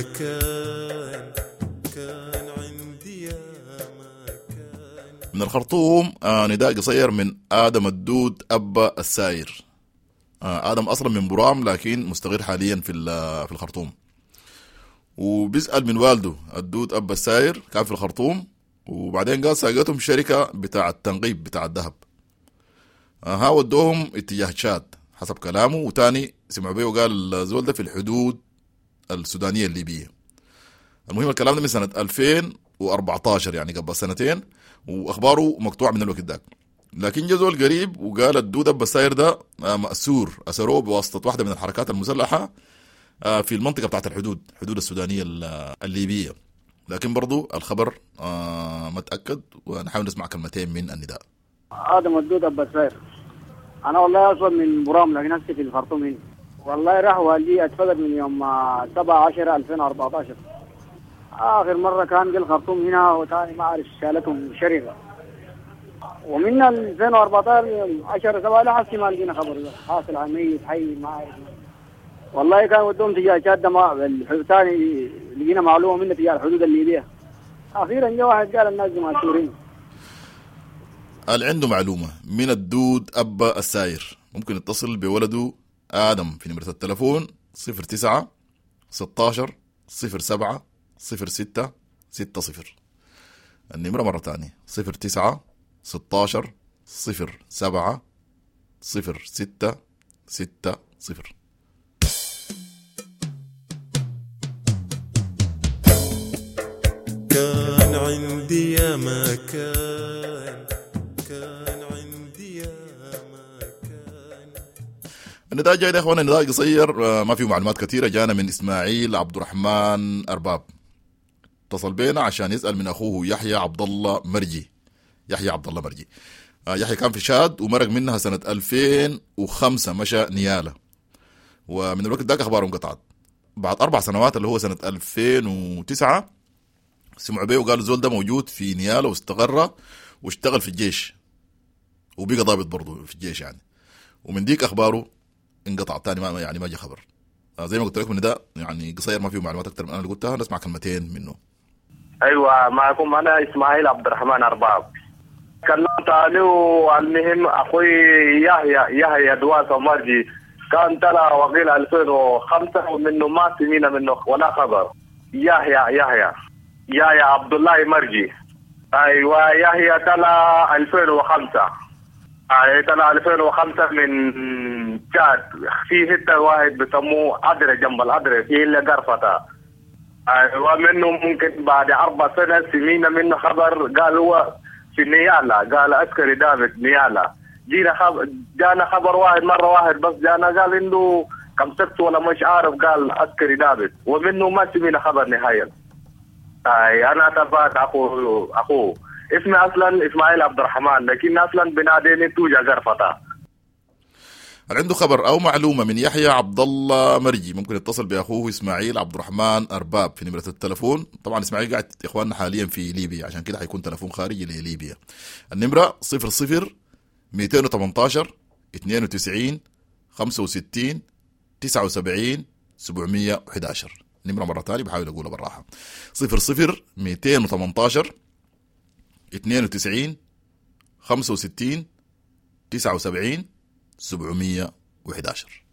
كان عندي يا ما من الخرطوم نداء قصير من آدم الدود أبا الساير. آدم أصلا من برام لكن مستقر حاليا في الخرطوم، وبيسأل من والده الدود أبا الساير كان في الخرطوم، وبعدين قال ساقتهم شركة بتاع التنقيب بتاع الذهب. ودوهم اتجاه تشاد حسب كلامه، وتاني سمعوا بيه وقال الزول ده في الحدود السودانية الليبية. المهم الكلام ده من سنة 2014 يعني قبل سنتين، واخباره مقطوع من الوقت داك. لكن جزول قريب وقال الدود أبا الساير ده مأسور، أسروه بواسطة واحدة من الحركات المسلحة في المنطقة بتاعت الحدود السودانية الليبية. لكن برضو الخبر ما تأكد، ونحاول نسمع كلمتين من النداء. آدم الدود أبا الساير، أنا والله أصلا من برام لكن أسكت في الخرطوم هنا. والله راح والدي اتفقد من يوم 7/10/2014. آخر مرة كان في الخرطوم هنا، وتاني ما أعرف شالتهم شركة. ومن 2014 10/7 لحد ما لقينا خبر حاصل عن ميت حي ما أعرف. والله كان ودهم تجاه شادة ما ثاني لقينا معلومة منه تجاه الحدود الليبية. أخيرا جاء واحد قال الناس دي مأسورين. اللي عنده معلومة من الدود أبا الساير ممكن يتصل بولده آدم في نمرة التلفون 09 16 07 06 60. النمرة مرة تانية 09 16 07 06 60. كان عندي يا مكان، كان عندي يا مكان. النداء جاي يا اخوانا، النداء قصير ما فيه معلومات كثيرة. جانا من اسماعيل عبد الرحمن أرباب، اتصل بينا عشان يسأل من اخوه يحيى عبد الله مرجي. يحيى عبد الله مرجي يحيى كان في شاد ومرق منها سنة 2005 مشى نيالة، ومن الوقت ذاك اخباره انقطعت. بعد 4 سنوات اللي هو سنة 2009 سمعوا بيه وقالوا الزول ده موجود في نيالة واستقر واشتغل في الجيش وبقى ضابط برضه في الجيش يعني. ومن ديك اخباره انقطع تاني، ما جاء خبر. زي ما قلت لكم ده يعني قصير ما فيه معلومات اكثر من انا اللي قلتها. نسمع كلمتين منه. ايوه معكم انا اسماعيل عبد الرحمن أرباب. كلمت عليه. المهم اخوي يحيى دواسة مرجي كان طلع وقيل 2005 ومنه ما سمينا منه ولا خبر. يحيى عبد الله مرجي. ايوه يحيى طلع 2005. طلع 2005 من جاد في حته واحد بسموه أدرة جنب الأدرة في اللي قرفته. ومنه ممكن بعد 4 سنين سمينا منه خبر قال هو في نيالة، قال عسكري دابت نيالة. جانا خبر واحد مرة واحد بس جانا قال انه كم سبت ولا مش عارف، قال عسكري دابت ومنه ما سمينا خبر نهائيا. انا تبعت اخوه اسمي اصلا اسماعيل عبد الرحمن، لكن اصلا بناديني توجا قرفتا. عنده خبر او معلومه من يحيى عبد الله مرجي ممكن يتصل باخوه اسماعيل عبد الرحمن أرباب في نمره التلفون. طبعا اسماعيل قاعد اخواننا حاليا في ليبيا، عشان كده حيكون تلفون خارجي لليبيا. النمره 00 218 92 65 79 711. نمره مره ثانيه بحاول اقولها بالراحه 00 218 92 65 79 711.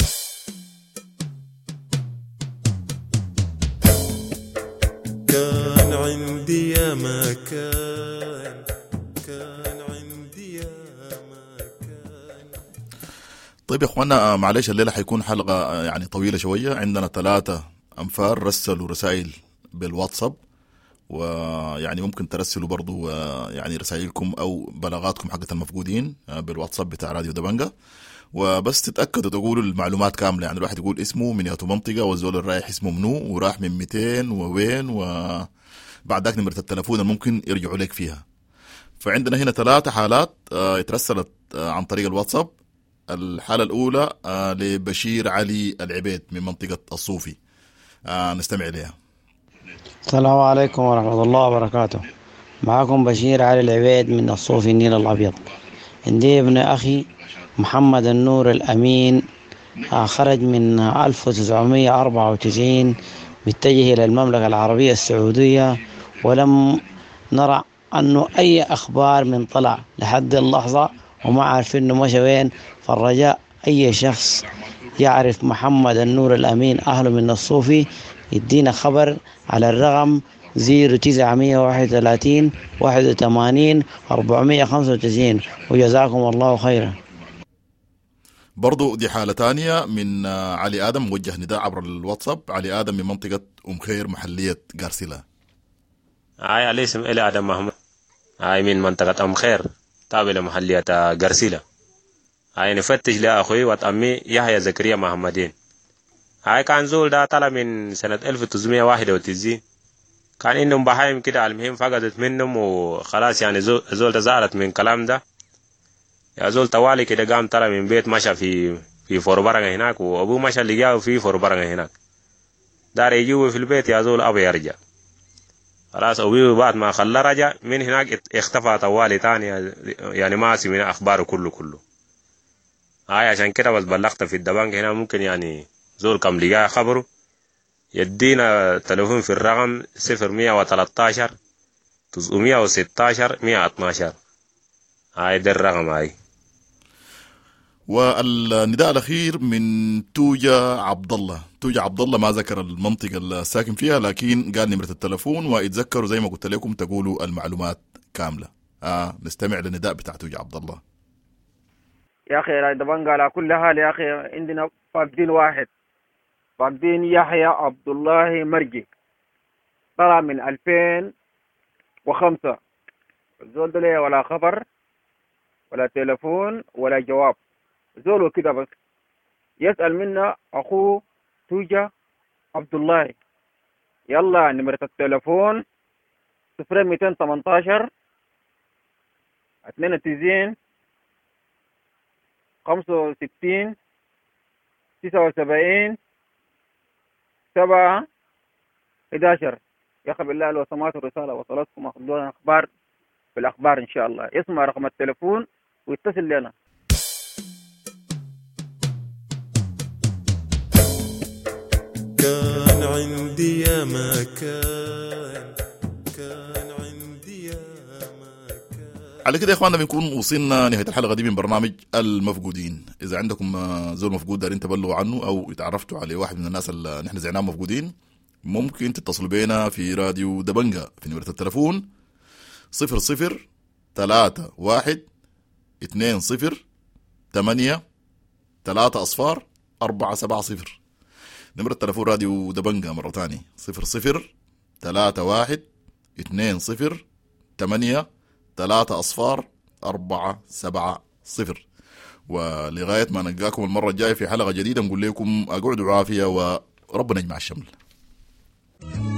كان عندي يا مكان، كان عندي يا مكان. طيب يا اخوانا معلش الليله حيكون حلقه يعني طويله شويه. عندنا 3 أنفار رسلوا رسائل بالواتساب، ويعني ممكن ترسلوا برضو يعني رسائلكم او بلاغاتكم حقت المفقودين بالواتساب بتاع راديو دبنجا، وبس تتاكدوا تقولوا المعلومات كامله. يعني الواحد يقول اسمه من ياتو منطقه والزول الرايح اسمه منو وراح من 200 ووين، وبعد ذاك نمره التلفون اللي ممكن يرجعوا لك فيها. فعندنا هنا 3 حالات اترسلت عن طريق الواتساب. الحاله الاولى لبشير علي العبيد من منطقه الصوفي، نستمع اليها. السلام عليكم ورحمة الله وبركاته. معكم بشير علي العبيد من الصوفي النيل الأبيض. عندي ابن أخي محمد النور الأمين خرج من 1994 متجه إلى المملكة العربية السعودية، ولم نرى أنه أي أخبار من طلع لحد اللحظة، وما عارفين أنه مشى وين. فالرجاء أي شخص يعرف محمد النور الأمين أهله من الصوفي يدينا خبر على الرقم 0931 81 495، وجزاكم الله خيرا. برضو دي حالة تانية من علي آدم، موجه نداء عبر الواتساب. علي آدم من منطقة خير محلية غارسيلا. علي اسم إلي آدم محمد من منطقة خير تابع لمحلية غارسيلا. نفتش لأخوي وأمي يحيى زكريا محمدين. كان زول ده طلع من سنة 1991. كان إنهم بهايم كده، المهم فقدت منهم وخلاص. يعني زول ده زعلت من كلام ده. يا زول طوالي كده قام طلع من بيت مشى في فوربرغة هناك، وأبوه مشى لقاه في فوربرغة هناك. دار يجوا في البيت يا زول أبو يرجع. خلاص أبيه بعد ما خلى رجع من هناك اختفى طوالي تاني، يعني ما سمعنا أخباره كله. عشان كده بس بلغت في الدبنجة هنا، ممكن يعني زول كم لقاه خبره يدينا تليفون في الرقم 0113 916 112. ده الرقم هاي. والنداء الأخير من توجا عبد الله ما ذكر المنطقة اللي ساكن فيها، لكن قال نمرة التلفون، ويتذكروا زي ما قلت لكم تقولوا المعلومات كاملة. نستمع للنداء بتاع توجا عبد الله. يا أخي دبنجة على كل حال يا أخي عندنا فاقدين واحد، فاقدين يحيى عبد الله مرجي، طلع من 2005. الزول ده ليه ولا خبر ولا تلفون ولا جواب، زول وكده بس. يسأل منا أخوه توجا عبد الله. يلا نمرة التلفون 0218 92 65 79 7 11. يا أخي بالله لو سمعت الرسالة وصلتكم أخذونا أخبار بالأخبار إن شاء الله. يسمع رقم التلفون ويتصل لنا. كان عندي يا مكان، كان عندي يا مكان. على كده يا اخواننا بنكون وصلنا نهاية الحلقة دي من برنامج المفقودين. إذا عندكم زول مفقود دارين تبلغوا عنه أو اتعرفتوا على واحد من الناس اللي نحن زعناهم مفقودين، ممكن تتصلوا بينا في راديو دبنجة في نمرة التلفون 003120830470. نمرة التلفون راديو دبنجة مرة تانية 003120830470. ولغاية ما نلقاكم المرة الجاية في حلقة جديدة نقول لكم أقعدوا عافية وربنا يجمع الشمل.